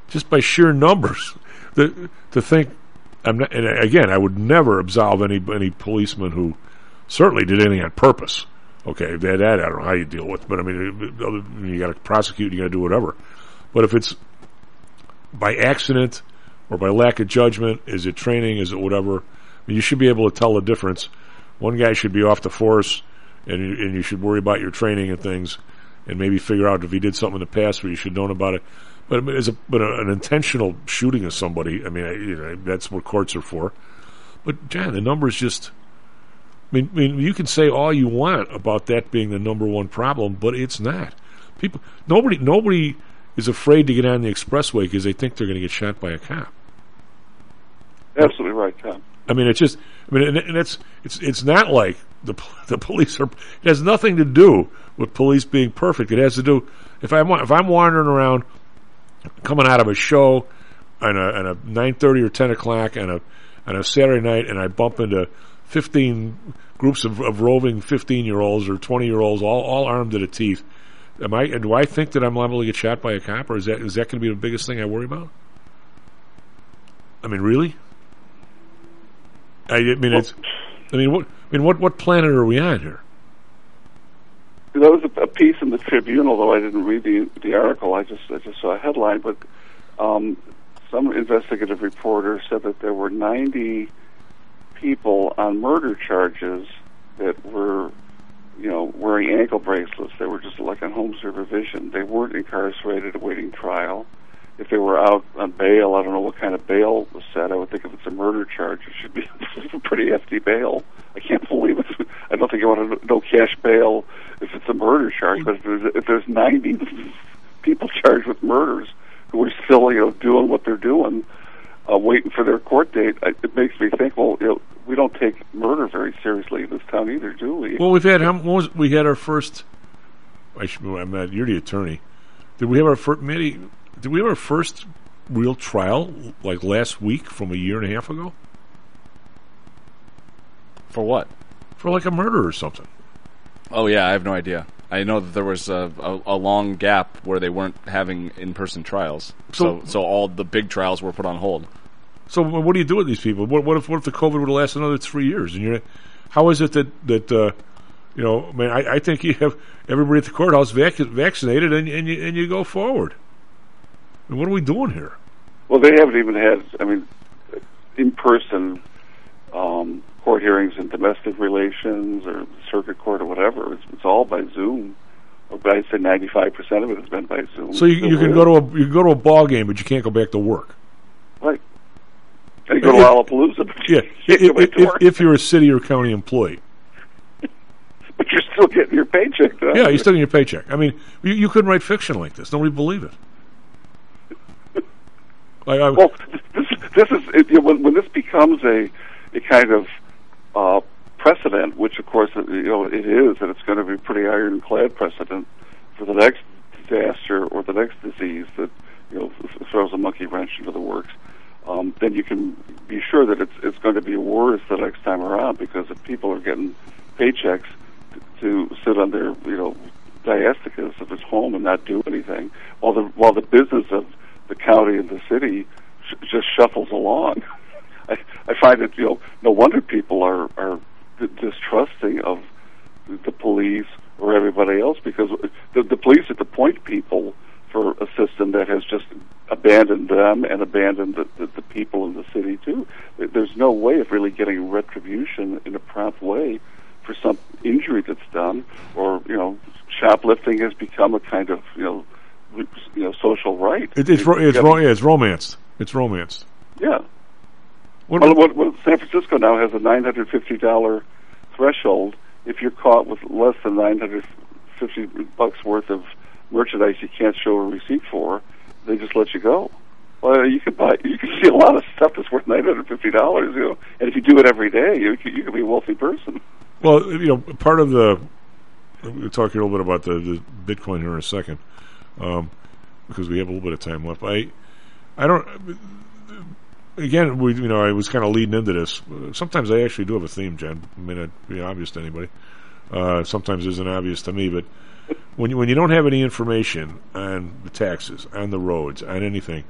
just by sheer numbers. To think, I'm not, and again, I would never absolve any policeman who certainly did anything on purpose. Okay, that I don't know how you deal with, but I mean, you got to prosecute, you got to do whatever. But if it's by accident or by lack of judgment, is it training, is it whatever? I mean, you should be able to tell the difference. One guy should be off the force, and you should worry about your training and things, and maybe figure out if he did something in the past where you should have known about it. But an intentional shooting of somebody, I mean, that's what courts are for. But John, the numbers just. I mean, you can say all you want about that being the number one problem, but it's not. Nobody is afraid to get on the expressway because they think they're going to get shot by a cop. Absolutely right, Tom. I mean, it's not like the police are. It has nothing to do with police being perfect. It has to do if I'm wandering around, coming out of a show on a 9:30 or 10 o'clock on a Saturday night, and I bump into 15 groups of roving 15-year-olds or 20-year-olds, all armed to the teeth. Do I think that I'm liable to get shot by a cop, or is that going to be the biggest thing I worry about? I mean, really? What planet are we on here? There was a piece in the Tribune, although I didn't read the article. I just saw a headline, but some investigative reporter said that there were 90 people on murder charges that were, wearing ankle bracelets. They were just like on home supervision. They weren't incarcerated awaiting trial. If they were out on bail, I don't know what kind of bail was set. I would think if it's a murder charge, it should be a pretty hefty bail. I can't believe it. I don't think you want a no cash bail if it's a murder charge. But if there's 90 people charged with murders who are still, doing what they're doing, waiting for their court date, it makes me think, well, we don't take murder very seriously in this town either, do we? Well, we had our first. You're the attorney. Did we have our first real trial like last week from a year and a half ago? For what? For like a murder or something. Oh yeah, I have no idea. I know that there was a long gap where they weren't having in-person trials, so all the big trials were put on hold. So what do you do with these people? What if the COVID would have lasted another 3 years? And how is it that I think you have everybody at the courthouse vaccinated and you go forward. I mean, what are we doing here? Well, they haven't even had, in-person court hearings in domestic relations or circuit court or whatever. It's all by Zoom. But I'd say 95% of it has been by Zoom. So you can go to a ball game, but you can't go back to work. Right. And you go to Lollapalooza, but you can't go back to work. If you're a city or county employee. But you're still getting your paycheck, though. Yeah, you're still getting your paycheck. I mean, you couldn't write fiction like this. Nobody would believe it. Well, this is when this becomes a kind of precedent, which of course it is, and it's going to be a pretty ironclad precedent for the next disaster or the next disease that throws a monkey wrench into the works. Then you can be sure that it's going to be worse the next time around, because if people are getting paychecks to sit on their diasticus of his home and not do anything, while the business of the county and the city just shuffles along. I find that no wonder people are distrusting of the police or everybody else, because the police are to point people for a system that has just abandoned them and abandoned the people in the city too. There's no way of really getting retribution in a prompt way for some injury that's done, or shoplifting has become a kind of social right. It's romanced. It's romanced. Yeah. What San Francisco now has a $950 threshold. If you're caught with less than $950 worth of merchandise you can't show a receipt for, they just let you go. Well, you can see a lot of stuff that's worth $950, and if you do it every day, you can be a wealthy person. Well, part of we'll talk here a little bit about the Bitcoin here in a second, because we have a little bit of time left. I don't. Again, I was kind of leading into this. Sometimes I actually do have a theme, Jen. It may not be obvious to anybody. Sometimes it isn't obvious to me, but when you don't have any information on the taxes, on the roads, on anything,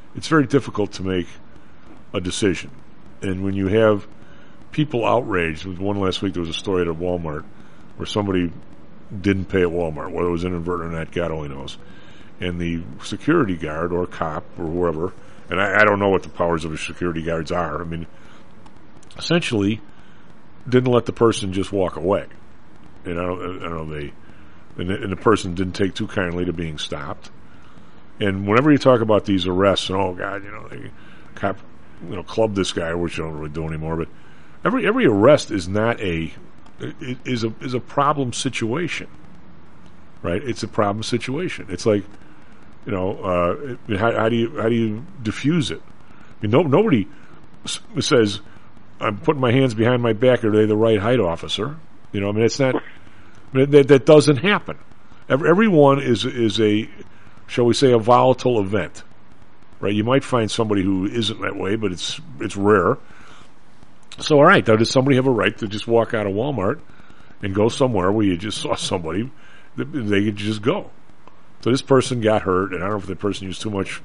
it's very difficult to make a decision. And when you have people outraged, with one last week there was a story at a Walmart where somebody didn't pay at Walmart, whether it was inadvertent or not, God only knows. And the security guard or cop or whoever, and I don't know what the powers of the security guards are, I mean, essentially didn't let the person just walk away. And I don't know, and the person didn't take too kindly to being stopped. And whenever you talk about these arrests, and oh God, the cop, clubbed this guy, which you don't really do anymore, but every arrest is not is a problem situation, right? It's a problem situation. It's like, how do you diffuse it? I mean, nobody says, I'm putting my hands behind my back. Are they the right height, officer? It's not. That doesn't happen. Everyone is a, shall we say, a volatile event, right? You might find somebody who isn't that way, but it's rare. So, all right, now does somebody have a right to just walk out of Walmart and go somewhere where you just saw somebody? They could just go. So this person got hurt, and I don't know if the person used too much,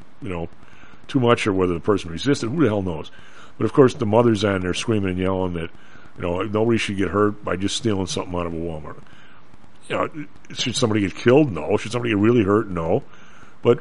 or whether the person resisted. Who the hell knows? But of course, the mother's on there screaming and yelling that nobody should get hurt by just stealing something out of a Walmart. Should somebody get killed? No. Should somebody get really hurt? No. But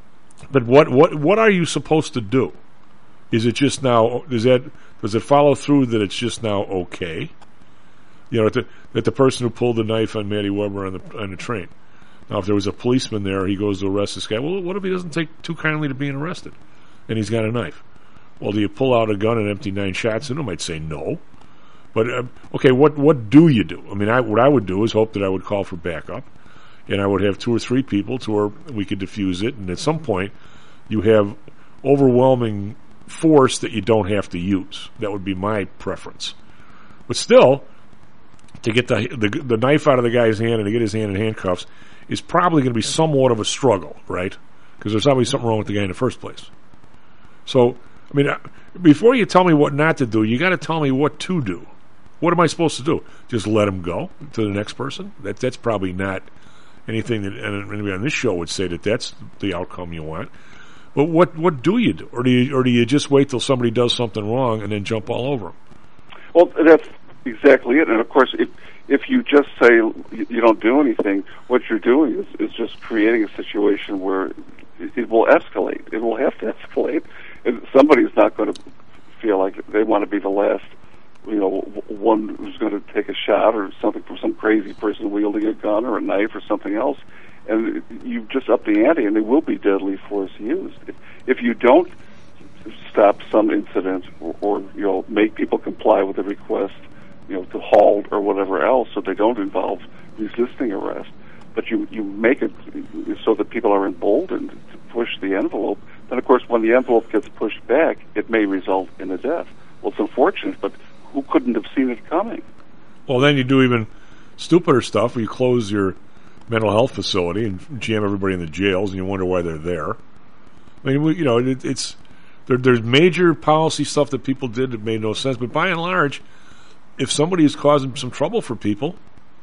what are you supposed to do? Is it just now? Does it follow through that it's just now okay? That the person who pulled the knife on Maddie Weber on the train. Now, if there was a policeman there, he goes to arrest this guy. Well, what if he doesn't take too kindly to being arrested, and he's got a knife? Well, do you pull out a gun and empty 9 shots in him? I'd say no. But okay, what do you do? I mean, what I would do is hope that I would call for backup, and I would have 2 or 3 people to where we could defuse it. And at some point, you have overwhelming force that you don't have to use. That would be my preference. But still, to get the knife out of the guy's hand and to get his hand in handcuffs is probably going to be somewhat of a struggle, right? Because there's obviously something wrong with the guy in the first place. So, I mean, before you tell me what not to do, you got to tell me what to do. What am I supposed to do? Just let him go to the next person? That's probably not anything that anybody on this show would say that that's the outcome you want. But what do you do? Or do you just wait till somebody does something wrong and then jump all over them? Well, that's exactly it. And of course, if you just say you don't do anything, what you're doing is just creating a situation where it will escalate. It will have to escalate. And somebody's not going to feel like they want to be the last, one who's going to take a shot or something from some crazy person wielding a gun or a knife or something else. And you just up the ante, and there will be deadly force used. If you don't stop some incident or make people comply with the request, to halt or whatever else, so they don't involve resisting arrest, but you make it so that people are emboldened to push the envelope, then of course when the envelope gets pushed back, it may result in a death. Well, it's unfortunate, but who couldn't have seen it coming? Well, then you do even stupider stuff where you close your mental health facility and jam everybody in the jails, and you wonder why they're there. I mean, there's major policy stuff that people did that made no sense, but by and large, if somebody is causing some trouble for people,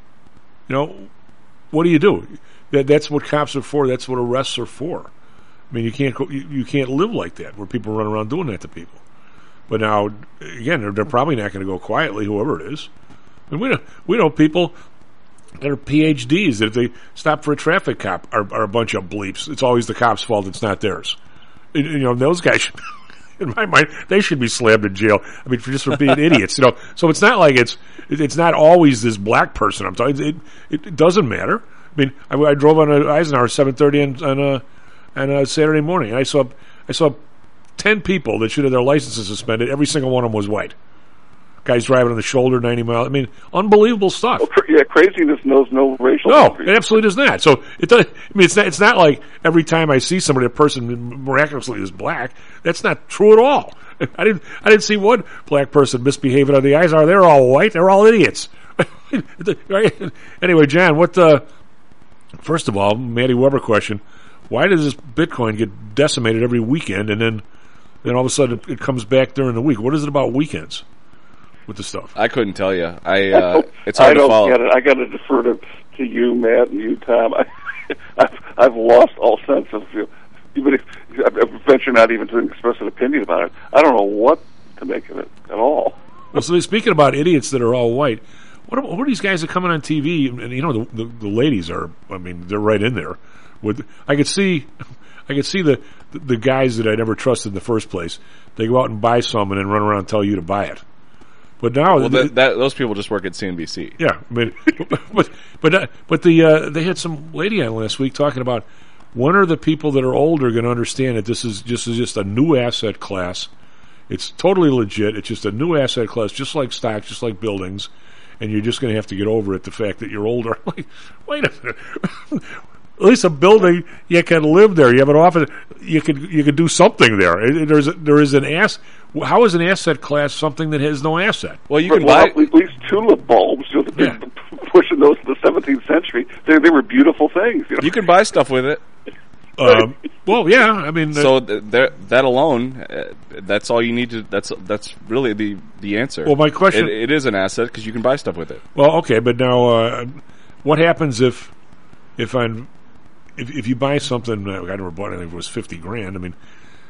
what do? That's what cops are for. That's what arrests are for. I mean, you can't live like that where people run around doing that to people. But now, again, they're probably not going to go quietly, whoever it is. And we know people that are PhDs that if they stop for a traffic cop are a bunch of bleeps. It's always the cop's fault. It's not theirs. Those guys should, in my mind, they should be slammed in jail. I mean, just for being idiots. So it's not like it's not always this black person. I'm talking. It doesn't matter. I mean, I drove on Eisenhower 7:30 on a Saturday morning, and I saw 10 people that should have their licenses suspended. Every single one of them was white. Guys driving on the shoulder 90 miles. I mean, unbelievable stuff. Well, craziness knows no racial. No, it absolutely does not. So it does. I mean, it's not like every time I see somebody, a person miraculously is black. That's not true at all. I didn't see one black person misbehaving on the Eisenhower. They're all white. They're all idiots. Anyway, John, first of all, Maddie Weber question: why does this Bitcoin get decimated every weekend, and then all of a sudden it comes back during the week? What is it about weekends with the stuff? I couldn't tell you. It's hard to follow. I don't get it. I got to defer to you, Matt, and you, Tom. I've lost all sense of even if I venture not even to express an opinion about it. I don't know what to make of it at all. Well, so speaking about idiots that are all white, what are these guys that come in on TV? And you know, the ladies are. I mean, they're right in there. I could see the guys that I never trusted in the first place. They go out and buy some and then run around and tell you to buy it. But now, those people just work at CNBC. Yeah, I mean, but they had some lady on last week talking about when are the people that are older going to understand that this is just a new asset class. It's totally legit. It's just a new asset class, just like stocks, just like buildings, and you're just going to have to get over it. The fact that you're older. Like, wait a minute. At least a building, you can live there. You have an office. You could do something there. There is an How is an asset class something that has no asset? Well, you can buy at least tulip bulbs. You know, pushing those to the 17th century. They were beautiful things. You know? You can buy stuff with it. Well, yeah. I mean, so that alone, that's all you need to. That's really the answer. Well, my question: it is an asset because you can buy stuff with it. Well, okay, but now, what happens if you buy something? I never bought anything. If it was $50,000. I mean,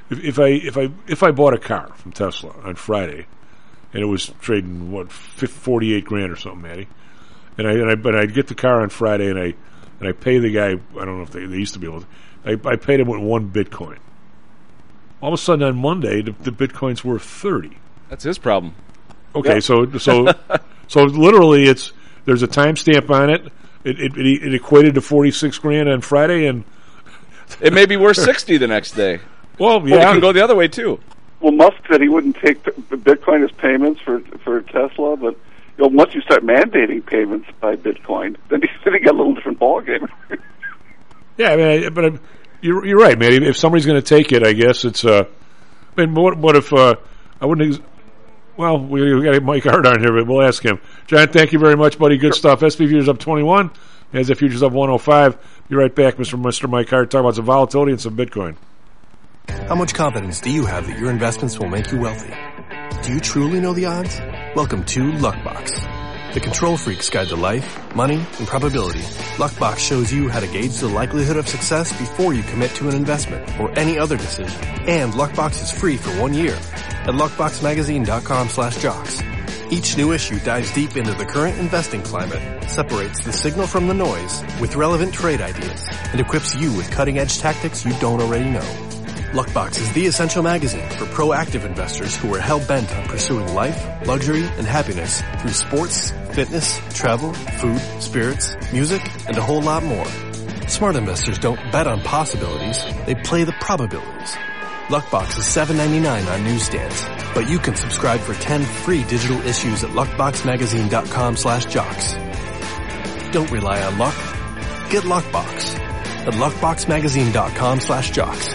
if I bought a car from Tesla on Friday, and it was trading $48,000 or something, Matty, and I'd get the car on Friday, and I pay the guy. I don't know if they used to be able to. I paid him with 1 Bitcoin. All of a sudden on Monday, the Bitcoin's worth 30. That's his problem. Okay, yep. so literally, there's a timestamp on it. It equated to $46,000 on Friday, and it may be worth 60 the next day. Well, yeah, it can go the other way too. Well, Musk said he wouldn't take Bitcoin as payments for Tesla, but once you start mandating payments by Bitcoin, then you got a little different ballgame. Yeah, I mean, you're right, man. If somebody's going to take it, I guess it's. I mean, what if I wouldn't? Well, we got Mike Hart on here, but we'll ask him. John, thank you very much, buddy. Good stuff. SP futures up 21, NASDAQ futures up 105. Be right back, Mr. Mike Hart. Talk about some volatility and some Bitcoin. How much confidence do you have that your investments will make you wealthy? Do you truly know the odds? Welcome to Luckbox, the control freak's guide to life, money, and probability. Luckbox shows you how to gauge the likelihood of success before you commit to an investment or any other decision. And Luckbox is free for 1 year at luckboxmagazine.com/jocks. Each new issue dives deep into the current investing climate, separates the signal from the noise with relevant trade ideas, and equips you with cutting-edge tactics you don't already know. Luckbox is the essential magazine for proactive investors who are hell-bent on pursuing life, luxury, and happiness through sports, fitness, travel, food, spirits, music, and a whole lot more. Smart investors don't bet on possibilities, they play the probabilities. Luckbox is $7.99 on newsstands, but you can subscribe for 10 free digital issues at luckboxmagazine.com/jocks. Don't rely on luck. Get Luckbox at luckboxmagazine.com/jocks.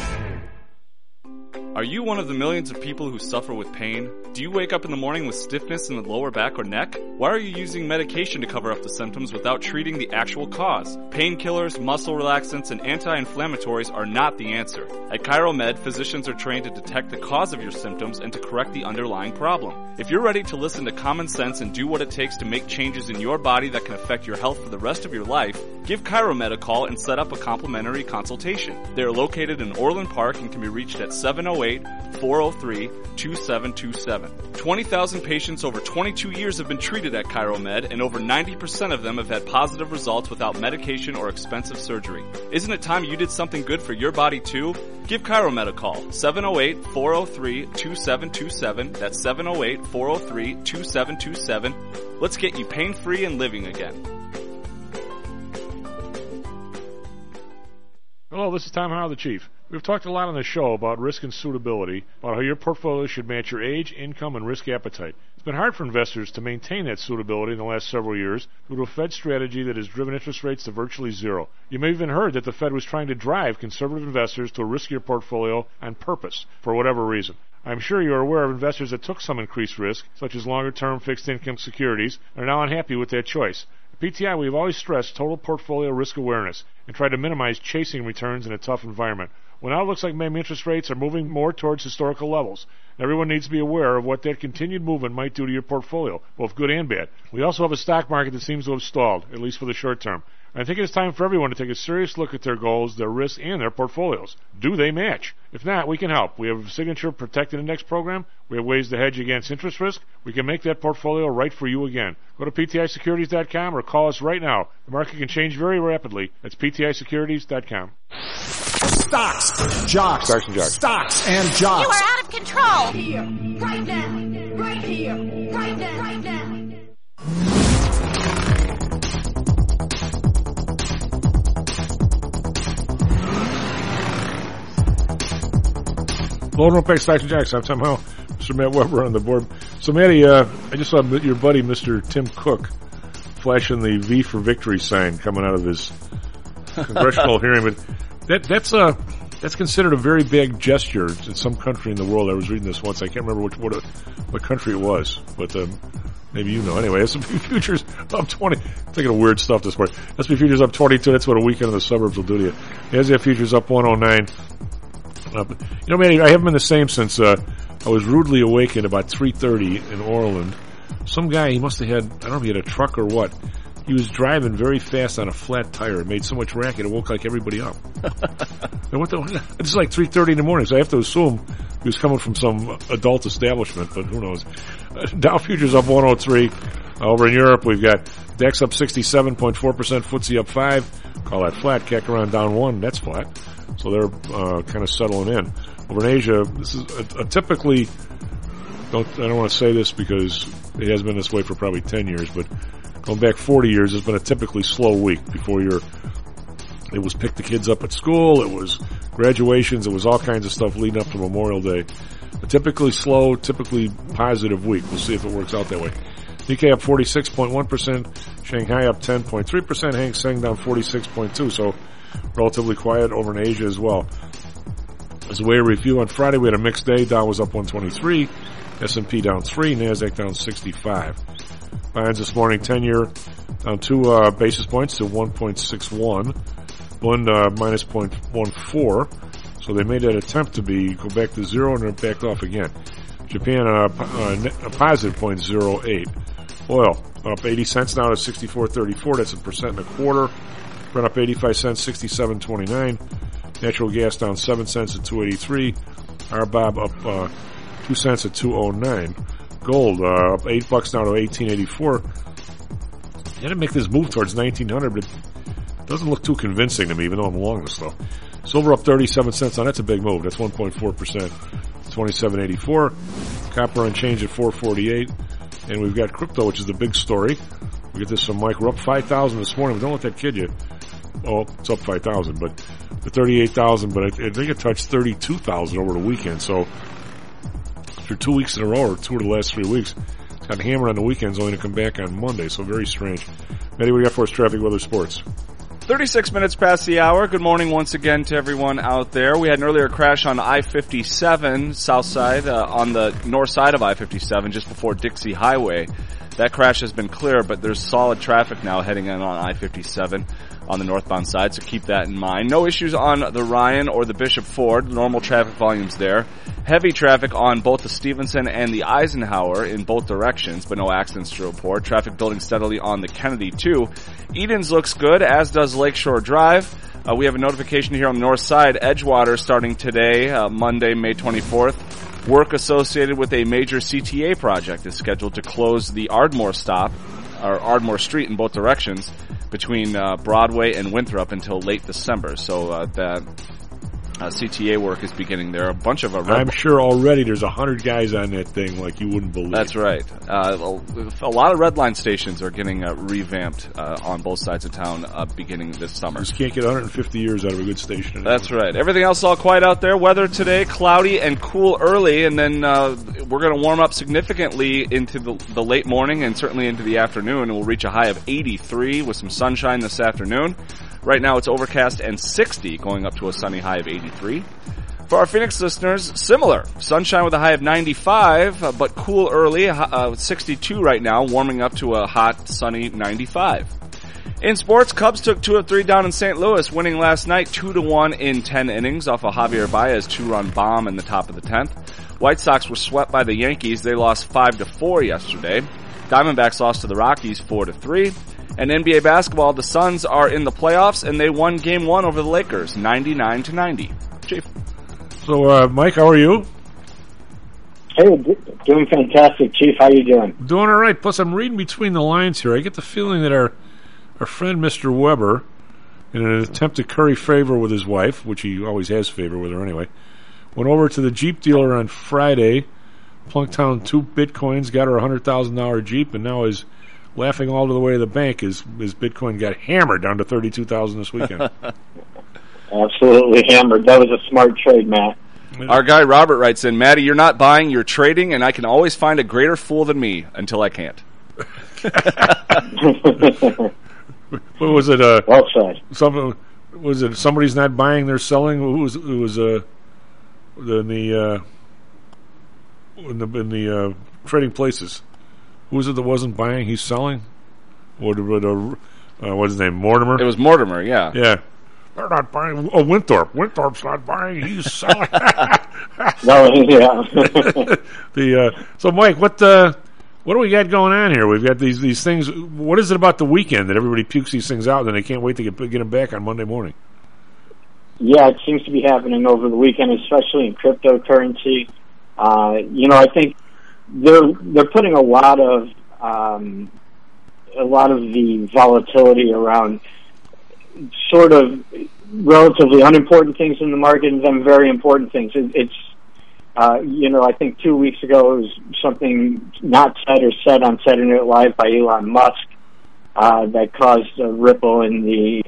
Are you one of the millions of people who suffer with pain? Do you wake up in the morning with stiffness in the lower back or neck? Why are you using medication to cover up the symptoms without treating the actual cause? Painkillers, muscle relaxants, and anti-inflammatories are not the answer. At ChiroMed, physicians are trained to detect the cause of your symptoms and to correct the underlying problem. If you're ready to listen to common sense and do what it takes to make changes in your body that can affect your health for the rest of your life, give ChiroMed a call and set up a complimentary consultation. They are located in Orland Park and can be reached at 708-403-2727. 20,000 patients over 22 years have been treated at ChiroMed, and over 90% of them have had positive results without medication or expensive surgery. Isn't it time you did something good for your body too? Give ChiroMed a call, 708-403-2727. That's 708-403-2727. Let's get you pain-free and living again. Hello, this is Tom Howell, the Chief. We've talked a lot on the show about risk and suitability, about how your portfolio should match your age, income, and risk appetite. It's been hard for investors to maintain that suitability in the last several years due to a Fed strategy that has driven interest rates to virtually zero. You may have even heard that the Fed was trying to drive conservative investors to a riskier portfolio on purpose, for whatever reason. I'm sure you are aware of investors that took some increased risk, such as longer-term fixed-income securities, and are now unhappy with that choice. At PTI, we have always stressed total portfolio risk awareness and tried to minimize chasing returns in a tough environment. Well, now it looks like maybe interest rates are moving more towards historical levels. Everyone needs to be aware of what that continued movement might do to your portfolio, both good and bad. We also have a stock market that seems to have stalled, at least for the short term. I think it's time for everyone to take a serious look at their goals, their risks, and their portfolios. Do they match? If not, we can help. We have a Signature Protected Index program. We have ways to hedge against interest risk. We can make that portfolio right for you again. Go to PTIsecurities.com or call us right now. The market can change very rapidly. That's PTIsecurities.com. Stocks, jocks, Stocks and jocks. Stocks and jocks. You are out of control. Here, right now, right here, right now, right now. Welcome back, Stocks and Jocks. I'm Tom Howell. Mr. Matt Weber on the board. So, Matty, I just saw your buddy, Mr. Tim Cook, flashing the V for Victory sign coming out of his congressional hearing. But that's considered a very big gesture in some country in the world. I was reading this once. I can't remember what country it was, but maybe you know. Anyway, S&P futures up 20. I'm thinking of weird stuff this morning. S&P futures up 22. That's what a weekend in the suburbs will do to you. NASDAQ futures up 109. Manny, I haven't been the same since I was rudely awakened about 3:30 in Orland. Some guy, he must have had, I don't know if he had a truck or what. He was driving very fast on a flat tire. It made so much racket, it woke like everybody up. It's like 3:30 in the morning, so I have to assume he was coming from some adult establishment, but who knows. Dow futures up 103. Over in Europe, we've got DAX up 67.4%, FTSE up 5. Call that flat. CAC around down 1. That's flat. So they're kind of settling in. Over in Asia, this is a typically, I don't want to say this because it has been this way for probably 10 years, but going back 40 years, it's been a typically slow week before it was pick the kids up at school, it was graduations, it was all kinds of stuff leading up to Memorial Day. A typically slow, typically positive week. We'll see if it works out that way. Nikkei up 46.1%, Shanghai up 10.3%, Hang Seng down 46.2%, so relatively quiet over in Asia as well. As a way of review, on Friday we had a mixed day. Dow was up 123, S&P down 3, NASDAQ down 65. Bonds this morning, 10-year down 2 basis points to 1.61. Bund minus 0.14. So they made that attempt to go back to zero and then backed off again. Japan a positive 0.08. Oil up 80 cents now to 64.34. That's 1.25%. Brent up 85 cents, 67.29. Natural gas down 7 cents at 2.83. RBOB up 2 cents at 2.09. Gold up $8 now to 18.84. You had to make this move towards 1900, but it doesn't look too convincing to me, even though I'm long this though. Silver up 37 cents. Now that's a big move. That's 1.4%. 27.84. Copper unchanged at 4.48. And we've got crypto, which is the big story. We get this from Mike. We're up 5,000 this morning. But don't let that kid you. Oh, it's up 5,000, but the 38,000. But I think it touched 32,000 over the weekend. So after 2 weeks in a row, or 2 of the last 3 weeks, it's got hammered on the weekends, only to come back on Monday. So very strange. Matty, what do we got for us? Traffic, weather, sports. 36 minutes past the hour. Good morning once again to everyone out there. We had an earlier crash on I-57 south side, on the north side of I-57 just before Dixie Highway. That crash has been clear, but there's solid traffic now heading in on I-57 on the northbound side, so keep that in mind. No issues on the Ryan or the Bishop Ford. Normal traffic volumes there. Heavy traffic on both the Stevenson and the Eisenhower in both directions, but no accidents to report. Traffic building steadily on the Kennedy, too. Edens looks good, as does Lakeshore Drive. We have a notification here on the north side. Edgewater starting today, Monday, May 24th. Work associated with a major CTA project is scheduled to close the Ardmore stop, or Ardmore Street in both directions, between Broadway and Winthrop until late December. So that CTA work is beginning there. A bunch of I'm sure already there's 100 guys on that thing like you wouldn't believe. That's right. A lot of red line stations are getting revamped on both sides of town beginning this summer. Just can't get 150 years out of a good station anymore. That's right. Everything else all quiet out there. Weather today, cloudy and cool early, and then we're going to warm up significantly into the late morning and certainly into the afternoon, and we'll reach a high of 83 with some sunshine this afternoon. Right now it's overcast and 60, going up to a sunny high of 83. For our Phoenix listeners, similar. Sunshine with a high of 95, but cool early, 62 right now, warming up to a hot, sunny 95. In sports, Cubs took 2 of 3 down in St. Louis, winning last night 2-1 in 10 innings off a Javier Baez 2-run bomb in the top of the 10th. White Sox were swept by the Yankees. They lost 5-4 yesterday. Diamondbacks lost to the Rockies 4-3. And NBA basketball, the Suns are in the playoffs, and they won Game 1 over the Lakers, 99-90. Chief. So, Mike, how are you? Hey, doing fantastic, Chief. How you doing? Doing all right. Plus, I'm reading between the lines here. I get the feeling that our friend Mr. Weber, in an attempt to curry favor with his wife, which he always has favor with her anyway, went over to the Jeep dealer on Friday, plunked down 2 Bitcoins, got her a $100,000 Jeep, and now is laughing all the way to the bank as Bitcoin got hammered down to $32,000 this weekend. Absolutely hammered. That was a smart trade, Matt. Our guy Robert writes in, Matty, you're not buying, you're trading, and I can always find a greater fool than me until I can't. What was it? Well said. Was it somebody's not buying, they're selling? Who was in the trading places? Who was it that wasn't buying? He's selling. What's his name? Mortimer. It was Mortimer. Yeah. Yeah. They're not buying. Oh, Winthorpe. Winthorpe's not buying. He's selling. No, yeah. So, Mike, what do we got going on here? We've got these things. What is it about the weekend that everybody pukes these things out and they can't wait to get them back on Monday morning? Yeah, it seems to be happening over the weekend, especially in cryptocurrency. I think they're putting a lot of the volatility around sort of relatively unimportant things in the market and then very important things. I think 2 weeks ago it was something not said or said on Saturday Night Live by Elon Musk that caused a ripple in the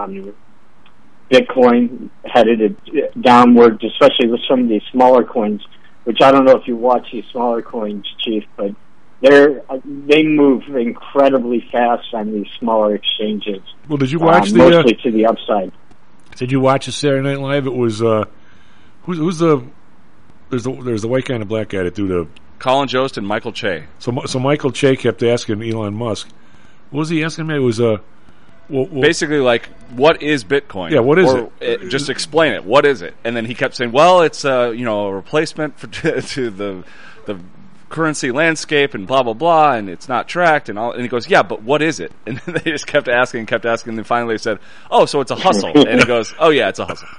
Bitcoin, headed it downward, especially with some of these smaller coins, which I don't know if you watch these smaller coins, Chief, but they move incredibly fast on these smaller exchanges. Well, did you watch mostly to the upside? Did you watch the Saturday Night Live? It was who's there's the white guy and the black guy that do the Colin Jost and Michael Che. So Michael Che kept asking Elon Musk, what was he asking me? It was basically like, what is Bitcoin? Yeah, what is it? Just explain it. What is it? And then he kept saying, well, it's a replacement to the currency landscape and blah blah blah, and it's not tracked and all. And he goes, yeah, but what is it? And then they just kept asking, and then finally they said, oh, so it's a hustle. And he goes, oh yeah, it's a hustle.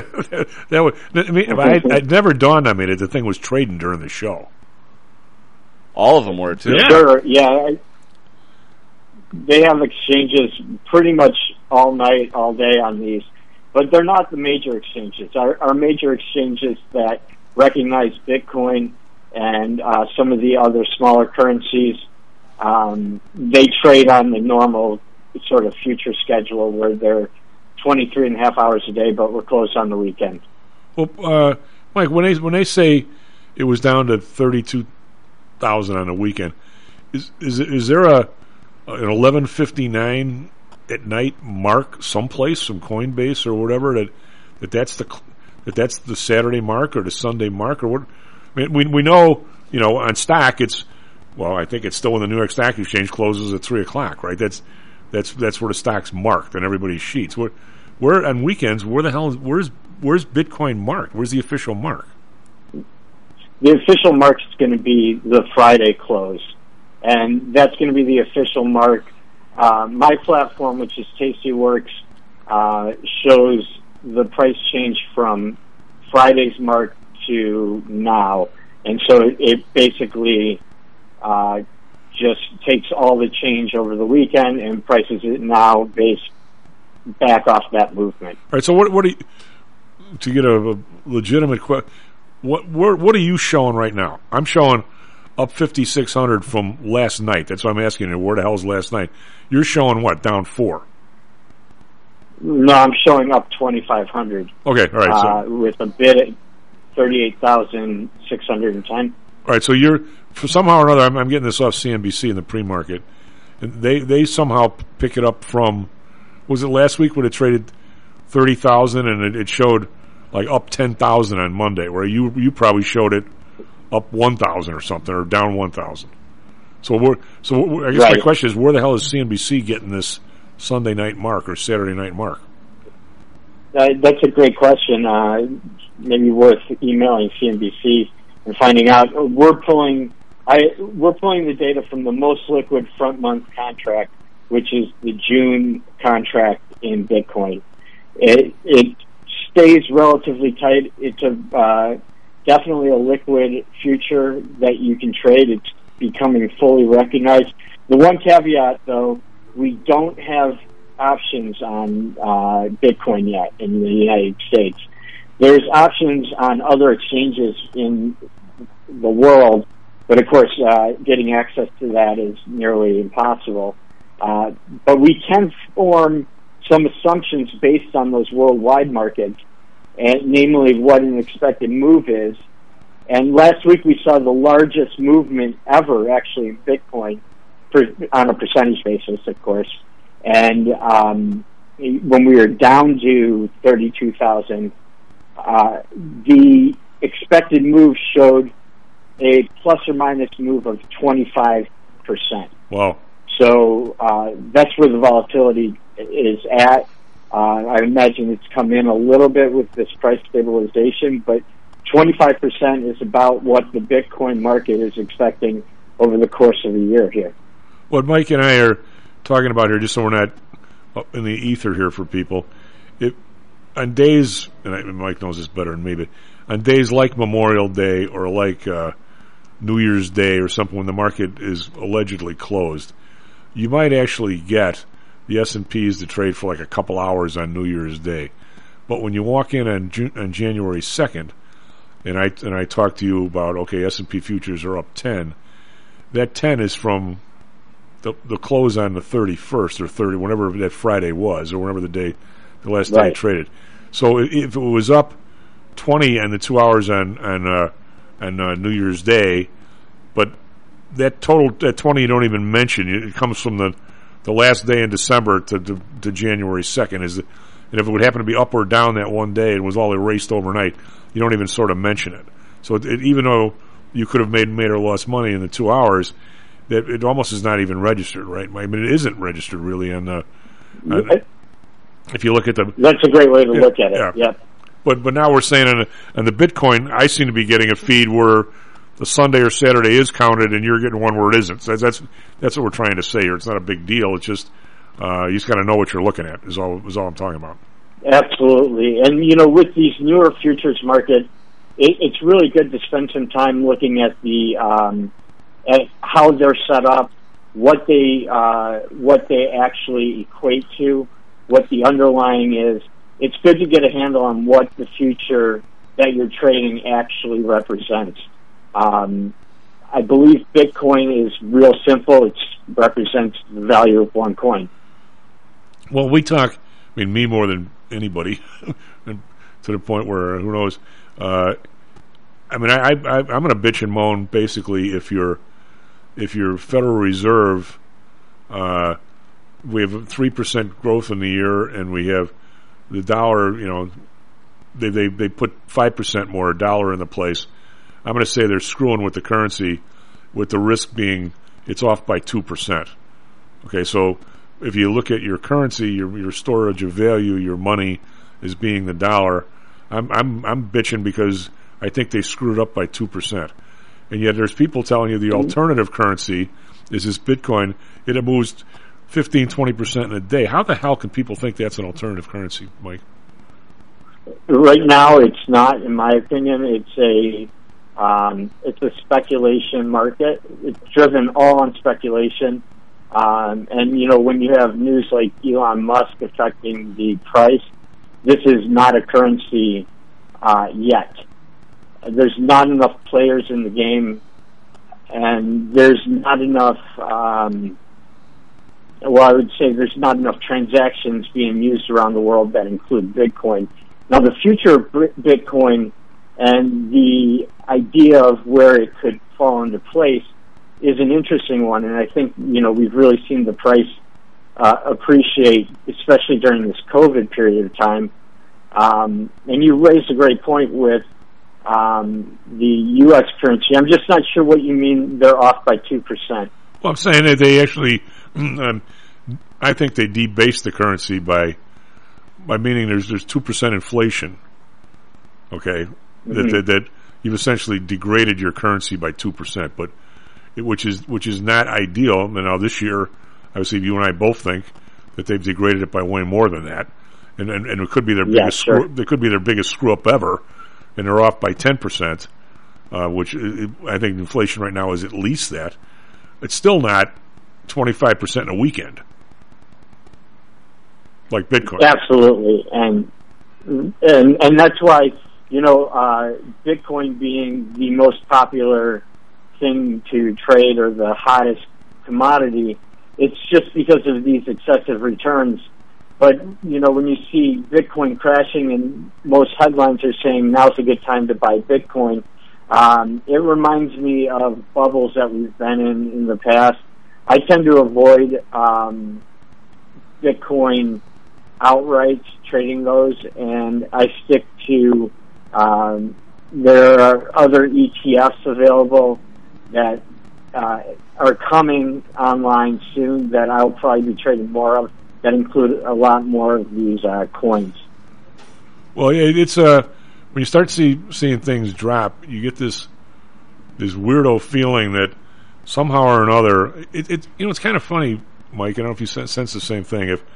It never dawned on me that the thing was trading during the show. All of them were too. Yeah. Sure, yeah. They have exchanges pretty much all night, all day on these, but they're not the major exchanges. Our major exchanges that recognize Bitcoin and some of the other smaller currencies, they trade on the normal sort of future schedule where they're 23 and a half hours a day, but we're closed on the weekend. Well, Mike, when they say it was down to 32,000 on the weekend, is there an 11:59 at night mark someplace, some Coinbase or whatever that's the Saturday mark or the Sunday mark or what? I mean, we know, on stock I think it's still when the New York Stock Exchange closes at 3:00, right? That's where the stock's marked on everybody's sheets. Where on weekends, where's Bitcoin marked? Where's the official mark? The official mark is going to be the Friday close, and that's going to be the official mark. My platform, which is Tastyworks, shows the price change from Friday's mark to now, and so it basically just takes all the change over the weekend and prices it now based back off that movement. All right. So what do you, to get a legitimate question? What are you showing right now? I'm showing up 5,600 from last night. That's why I'm asking you. Where the hell's last night? You're showing what? Down 4. No, I'm showing up 2,500. Okay. All right. So with a bid at 38,610. All right, so somehow or another, I'm getting this off CNBC in the pre-market, and they somehow pick it up from, was it last week when it traded 30,000 and it showed like up 10,000 on Monday, where you probably showed it up 1,000 or something, or down 1,000. So I guess my question is, where the hell is CNBC getting this Sunday night mark or Saturday night mark? That's a great question. Maybe worth emailing CNBC and finding out. We're pulling the data from the most liquid front month contract, which is the June contract in Bitcoin. It stays relatively tight. It's definitely a liquid future that you can trade. It's becoming fully recognized. The one caveat, though, we don't have options on Bitcoin yet in the United States. There's options on other exchanges in the world, but of course, getting access to that is nearly impossible. But we can form some assumptions based on those worldwide markets, and namely what an expected move is. And last week we saw the largest movement ever, actually, in Bitcoin, on a percentage basis, of course. And when we were down to 32,000, the expected move showed a plus or minus move of 25%. Wow. So that's where the volatility is at. I imagine it's come in a little bit with this price stabilization, but 25% is about what the Bitcoin market is expecting over the course of the year here. What Mike and I are talking about here, just so we're not in the ether here for people, on days, and Mike knows this better than me, but on days like Memorial Day or like New Year's Day or something when the market is allegedly closed, you might actually get the S&Ps to trade for like a couple hours on New Year's Day. But when you walk in on January 2nd, and I talk to you about, okay, S&P futures are up 10, that 10 is from the close on the 31st or 30, whenever that Friday was, or whenever the last day it traded. So if it was up 20 on the 2 hours on New Year's Day, but that 20 you don't even mention, it comes from the last day in December to January 2nd. And if it would happen to be up or down that one day and was all erased overnight, you don't even sort of mention it. So even though you could have made or lost money in the 2 hours, that it almost is not even registered, right? I mean, it isn't registered really on the. If you look at the, that's a great way to look at it. Yeah. Yep. But now we're saying on the Bitcoin, I seem to be getting a feed where the Sunday or Saturday is counted, and you're getting one where it isn't. So that's what we're trying to say here. It's not a big deal. It's just you just got to know what you're looking at. Is all I'm talking about. Absolutely, and with these newer futures market, it's really good to spend some time looking at at how they're set up, what they actually equate to, what the underlying is. It's good to get a handle on what the future that you're trading actually represents. I believe Bitcoin is real simple. It represents the value of one coin. Well, we talk, me more than anybody, to the point where, who knows, I'm going to bitch and moan basically if your Federal Reserve, we have 3% growth in the year, and we have the dollar, they put 5% more dollar in the place. I'm going to say they're screwing with the currency, with the risk being it's off by 2%. Okay, so if you look at your currency, your storage of value, your money as being the dollar, I'm bitching because I think they screwed up by 2%. And yet there's people telling you the alternative currency is this Bitcoin. It moves 15-20% in a day. How the hell can people think that's an alternative currency, Mike? Right now, it's not. In my opinion, it's a speculation market. It's driven all on speculation. And when you have news like Elon Musk affecting the price, this is not a currency yet. There's not enough players in the game, and there's not enough. I would say there's not enough transactions being used around the world that include Bitcoin. Now, the future of Bitcoin and the idea of where it could fall into place is an interesting one, and I think we've really seen the price appreciate, especially during this COVID period of time. And you raised a great point with the U.S. currency. I'm just not sure what you mean they're off by 2%. Well, I'm saying that they actually, I think they debased the currency by meaning there's 2% inflation. Okay, that you've essentially degraded your currency by 2%, but which is not ideal. And now this year, obviously you and I both think that they've degraded it by way more than that, and it could be their Yeah, biggest sure. it could be their biggest screw up ever, and they're off by 10%, which I think inflation right now is at least that. It's still not 25% in a weekend, like Bitcoin. Absolutely, and that's why, Bitcoin being the most popular thing to trade or the hottest commodity, it's just because of these excessive returns. But, when you see Bitcoin crashing and most headlines are saying now's a good time to buy Bitcoin, it reminds me of bubbles that we've been in the past. I tend to avoid Bitcoin outright, trading those, and I stick to there are other ETFs available that are coming online soon that I'll probably be trading more of, that include a lot more of these coins. Well, it's when you start seeing things drop, you get this weirdo feeling that somehow or another, it's kind of funny, Mike. I don't know if you sense the same thing. If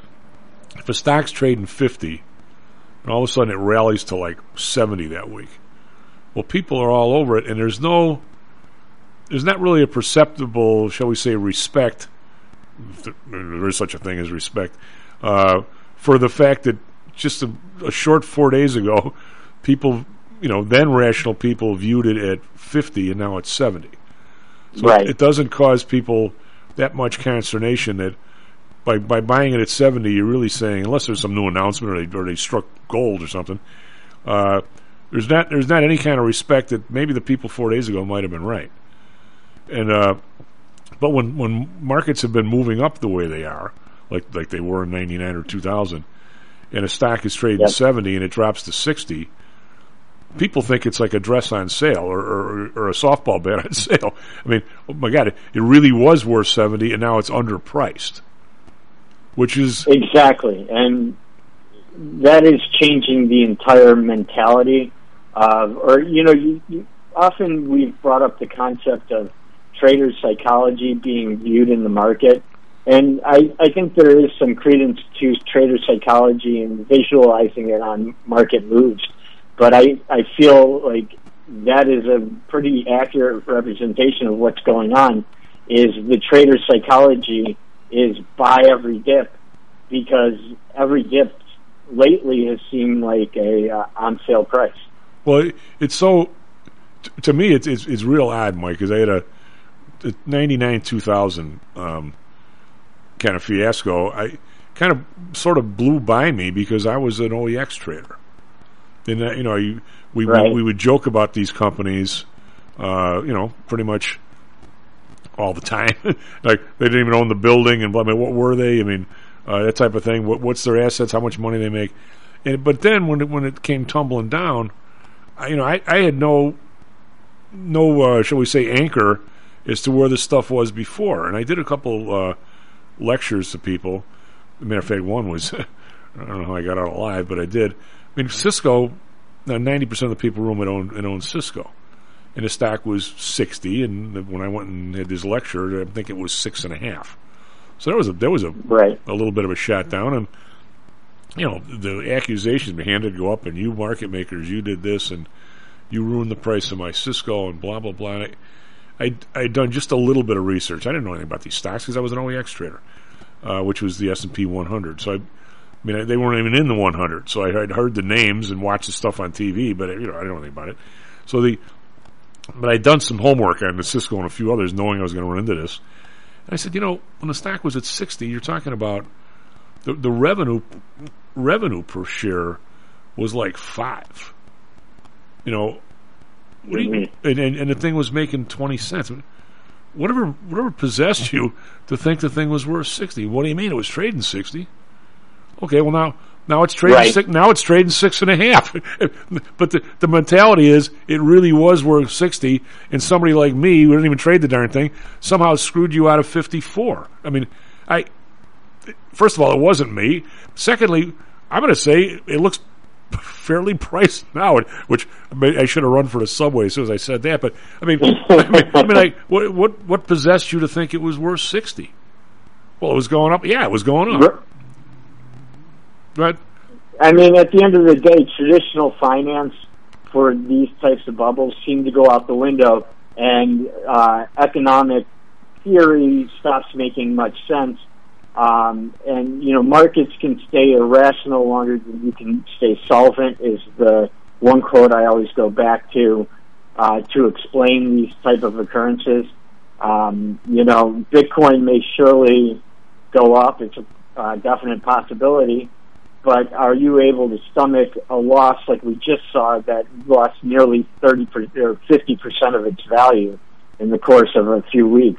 a stock's trading 50, and all of a sudden it rallies to like 70 that week, well, people are all over it, and there's not really a perceptible, shall we say, respect. There is such a thing as respect for the fact that just a short 4 days ago, people, then rational people viewed it at 50, and now it's 70. So right. It doesn't cause people that much consternation that by buying it at 70, you're really saying, unless there's some new announcement or they struck gold or something, there's not any kind of respect that maybe the people 4 days ago might have been right. And but when markets have been moving up the way they are, like they were in 99 or 2000, and a stock is trading 70 and it drops to 60, people think it's like a dress on sale or a softball bat on sale. I mean, oh my God, it really was worth 70 and now it's underpriced, which is exactly, and that is changing the entire mentality of, often we've brought up the concept of trader psychology being viewed in the market, and I think there is some credence to trader psychology and visualizing it on market moves, but I feel like that is a pretty accurate representation of what's going on. Is the trader psychology is buy every dip, because every dip lately has seemed like a on sale price. Well, it's so to me it's real odd, Mike, because I had a 99 2000 kind of fiasco. I kind of sort of blew by me because I was an OEX trader, and we would joke about these companies, pretty much all the time. Like they didn't even own the building, and blah, blah, what were they? I mean, that type of thing. What's their assets? How much money they make? But then when it came tumbling down, I had no shall we say anchor as to where this stuff was before. And I did a couple lectures to people. As a matter of fact, one was I don't know how I got out alive, but I did. I mean, Cisco. Now 90% of the people in the room had owned Cisco, and the stock was 60. And when I went and had this lecture, I think it was 6.5. So there was a little bit of a shot down, and the accusations behind it go up, and you market makers, you did this, and you ruined the price of my Cisco, and blah blah blah. I'd done just a little bit of research. I didn't know anything about these stocks because I was an OEX trader, which was the S&P 100. So they weren't even in the 100. So I had heard the names and watched the stuff on TV, but I didn't know anything about it. But I'd done some homework on the Cisco and a few others, knowing I was going to run into this. And I said, when the stock was at 60, you're talking about the revenue per share was like 5. What do you, and the thing was making 20 cents. Whatever possessed you to think the thing was worth 60? What do you mean it was trading 60? Okay, well now it's trading now it's trading 6.5. But the mentality is it really was worth 60, and somebody like me who didn't even trade the darn thing somehow screwed you out of 54. I mean, first of all, it wasn't me. Secondly, I'm going to say it looks fairly priced now, which I should have run for the subway as soon as I said that. But I mean, what possessed you to think it was worth 60? Well, it was going up. Yeah, it was going up. But I mean, at the end of the day, traditional finance for these types of bubbles seem to go out the window, and economic theory stops making much sense. And, you know, markets can stay irrational longer than you can stay solvent is the one quote I always go back to explain these type of occurrences. You know, Bitcoin may surely go up. It's a definite possibility. But are you able to stomach a loss like we just saw that lost nearly 30% or 50% of its value in the course of a few weeks?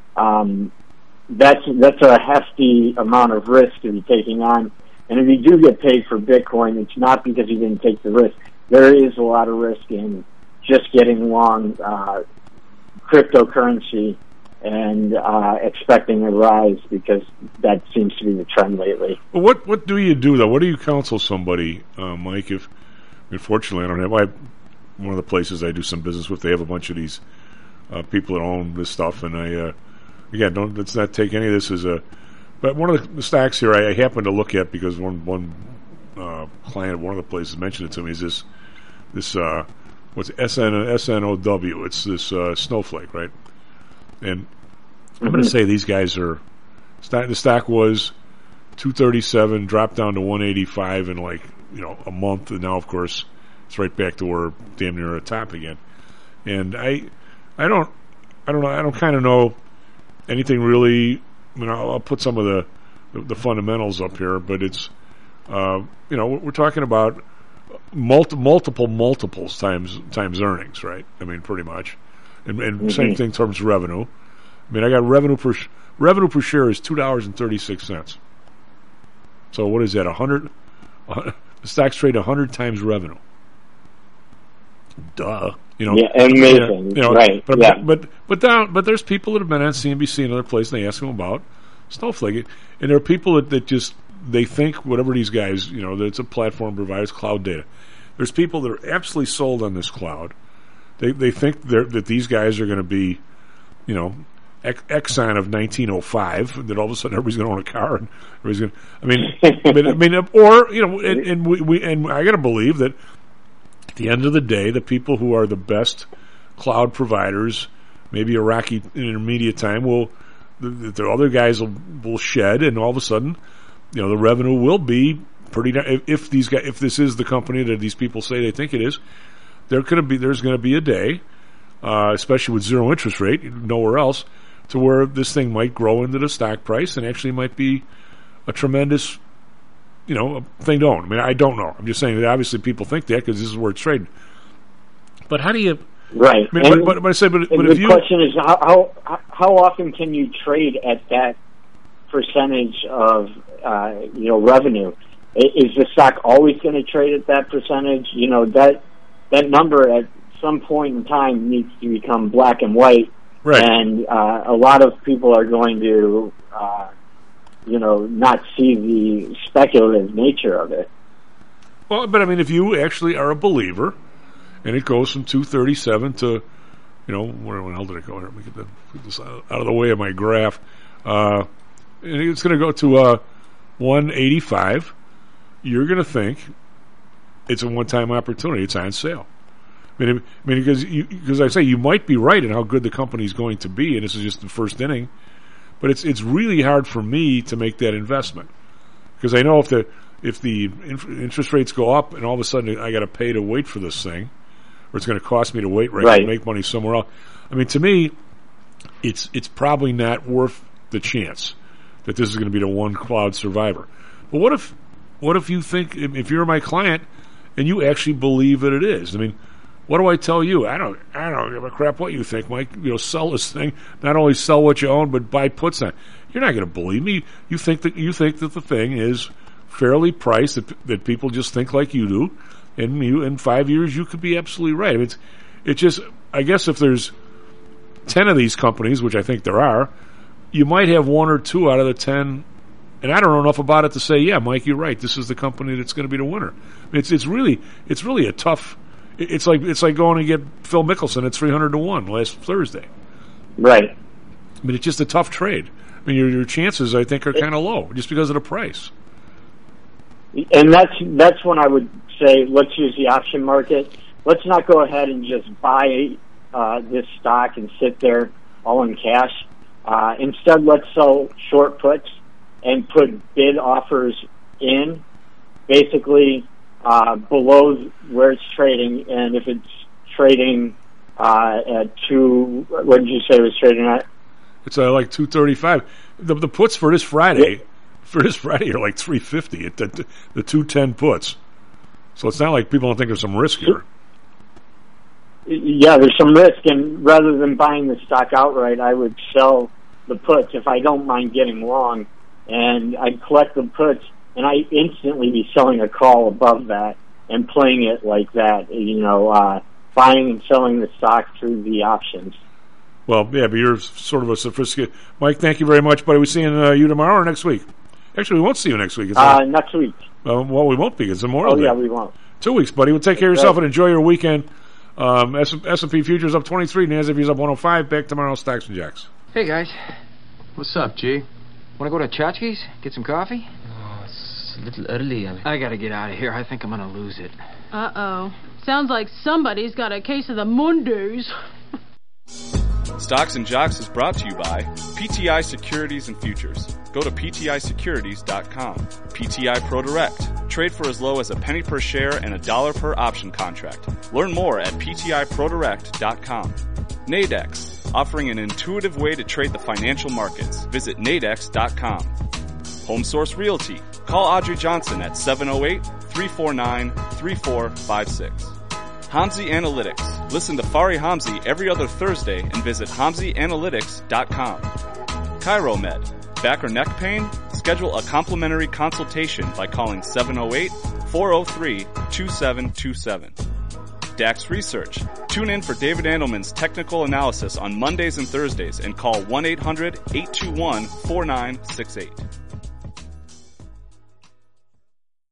That's a hefty amount of risk to be taking on. And if you do get paid for Bitcoin, it's not because you didn't take the risk. There is a lot of risk in just getting long cryptocurrency and expecting a rise, because that seems to be the trend lately. Well, what do you do, though? What do you counsel somebody, Mike? If, unfortunately, I don't have... one of the places I do some business with, they have a bunch of these people that own this stuff, and let's not take any of this as a... But one of the stocks here I happen to look at, because one client at one of the places mentioned it to me, is this what's SNOW? It's this Snowflake, right? And I'm going to say these guys are... The stock was 237, dropped down to 185 in a month, and now, of course, it's right back to where damn near a top again. And I don't kind of know anything really. I mean, I'll put some of the fundamentals up here, but it's we're talking about multiples times earnings, right? I mean, pretty much, and same thing in terms of revenue. I mean, I got revenue per share is $2.36. So what is that? 100? The stocks trade 100 times revenue. Duh. Yeah, amazing. Right. But there's people that have been on CNBC and other places, and they ask them about Snowflake, and there are people that just they think whatever these guys, that it's a platform provides cloud data. There's people that are absolutely sold on this cloud. They think that these guys are going to be, Exxon of 1905. That all of a sudden everybody's going to own a car and everybody's going. And I got to believe that. At the end of the day, the people who are the best cloud providers, maybe a rocky intermediate time, the other guys will shed, and all of a sudden, the revenue will be pretty. If this is the company that these people say they think it is, there's going to be a day, especially with zero interest rate, nowhere else, to where this thing might grow into the stock price and actually might be a tremendous. A thing to own. I mean, I don't know. I'm just saying that obviously people think that because this is where it's trading. But how do you... Right. I mean, but if you... The question is, how often can you trade at that percentage of, revenue? Is the stock always going to trade at that percentage? That number at some point in time needs to become black and white. Right. And a lot of people are going to... not see the speculative nature of it. Well, but I mean, if you actually are a believer, and it goes from 237 to, where the hell did it go here? Let me get this out of the way of my graph. And it's going to go to 185. You're going to think it's a one-time opportunity. It's on sale. I mean, because I say you might be right in how good the company's going to be, and this is just the first inning. But it's really hard for me to make that investment, because I know if the interest rates go up and all of a sudden I got to pay to wait for this thing, or it's going to cost me to wait to make money somewhere else. I mean, to me, it's probably not worth the chance that this is going to be the one cloud survivor. But what if you think, if you're my client and you actually believe that it is? I mean, what do I tell you? I don't give a crap what you think, Mike. Sell this thing. Not only sell what you own, but buy puts on it. You're not going to believe me. You think that the thing is fairly priced, that people just think like you do, and in 5 years you could be absolutely right. I mean, it's just, I guess if there's 10 of these companies, which I think there are, you might have one or two out of the 10. And I don't know enough about it to say, yeah, Mike, you're right. This is the company that's going to be the winner. It's really a tough. It's like going to get Phil Mickelson at 300 to 1 last Thursday. Right. I mean, it's just a tough trade. I mean, your chances, I think, are kind of low just because of the price. And that's when I would say, let's use the option market. Let's not go ahead and just buy this stock and sit there all in cash. Instead, let's sell short puts and put bid offers in, basically below where it's trading. And if it's trading at what did you say it was trading at? It's like 235. The puts for this Friday, are like 350 at the 210 puts. So it's not like people don't think there's some risk here. Yeah, there's some risk, and rather than buying the stock outright, I would sell the puts if I don't mind getting long, and I'd collect the puts, and I'd instantly be selling a call above that and playing it like that, buying and selling the stock through the options. Well, yeah, but you're sort of a sophisticated... Mike, thank you very much, buddy. We seeing you tomorrow or next week? Actually, we won't see you next week. Next week. Well, we won't be. It's Memorial Day. Yeah, we won't. 2 weeks, buddy. Well, take care of yourself and enjoy your weekend. S&P futures up 23, NASDAQ is up 105. Back tomorrow, Stocks and Jocks. Hey, guys. What's up, G? Want to go to Chachki's? Get some coffee? Oh, it's a little early. I gotta get out of here. I think I'm gonna lose it. Uh-oh. Sounds like somebody's got a case of the Mondays. Stocks and Jocks is brought to you by PTI Securities and Futures. Go to PTIsecurities.com. PTI ProDirect. Trade for as low as a penny per share and $1 per option contract. Learn more at PTIProDirect.com. Nadex. Offering an intuitive way to trade the financial markets. Visit Nadex.com. HomeSource Realty. Call Audrey Johnson at 708-349-3456. Hamzy Analytics. Listen to Fari Hamzy every other Thursday and visit HamzyAnalytics.com. ChiroMed. Back or neck pain? Schedule a complimentary consultation by calling 708-403-2727. DAX Research. Tune in for David Andelman's technical analysis on Mondays and Thursdays and call 1-800-821-4968.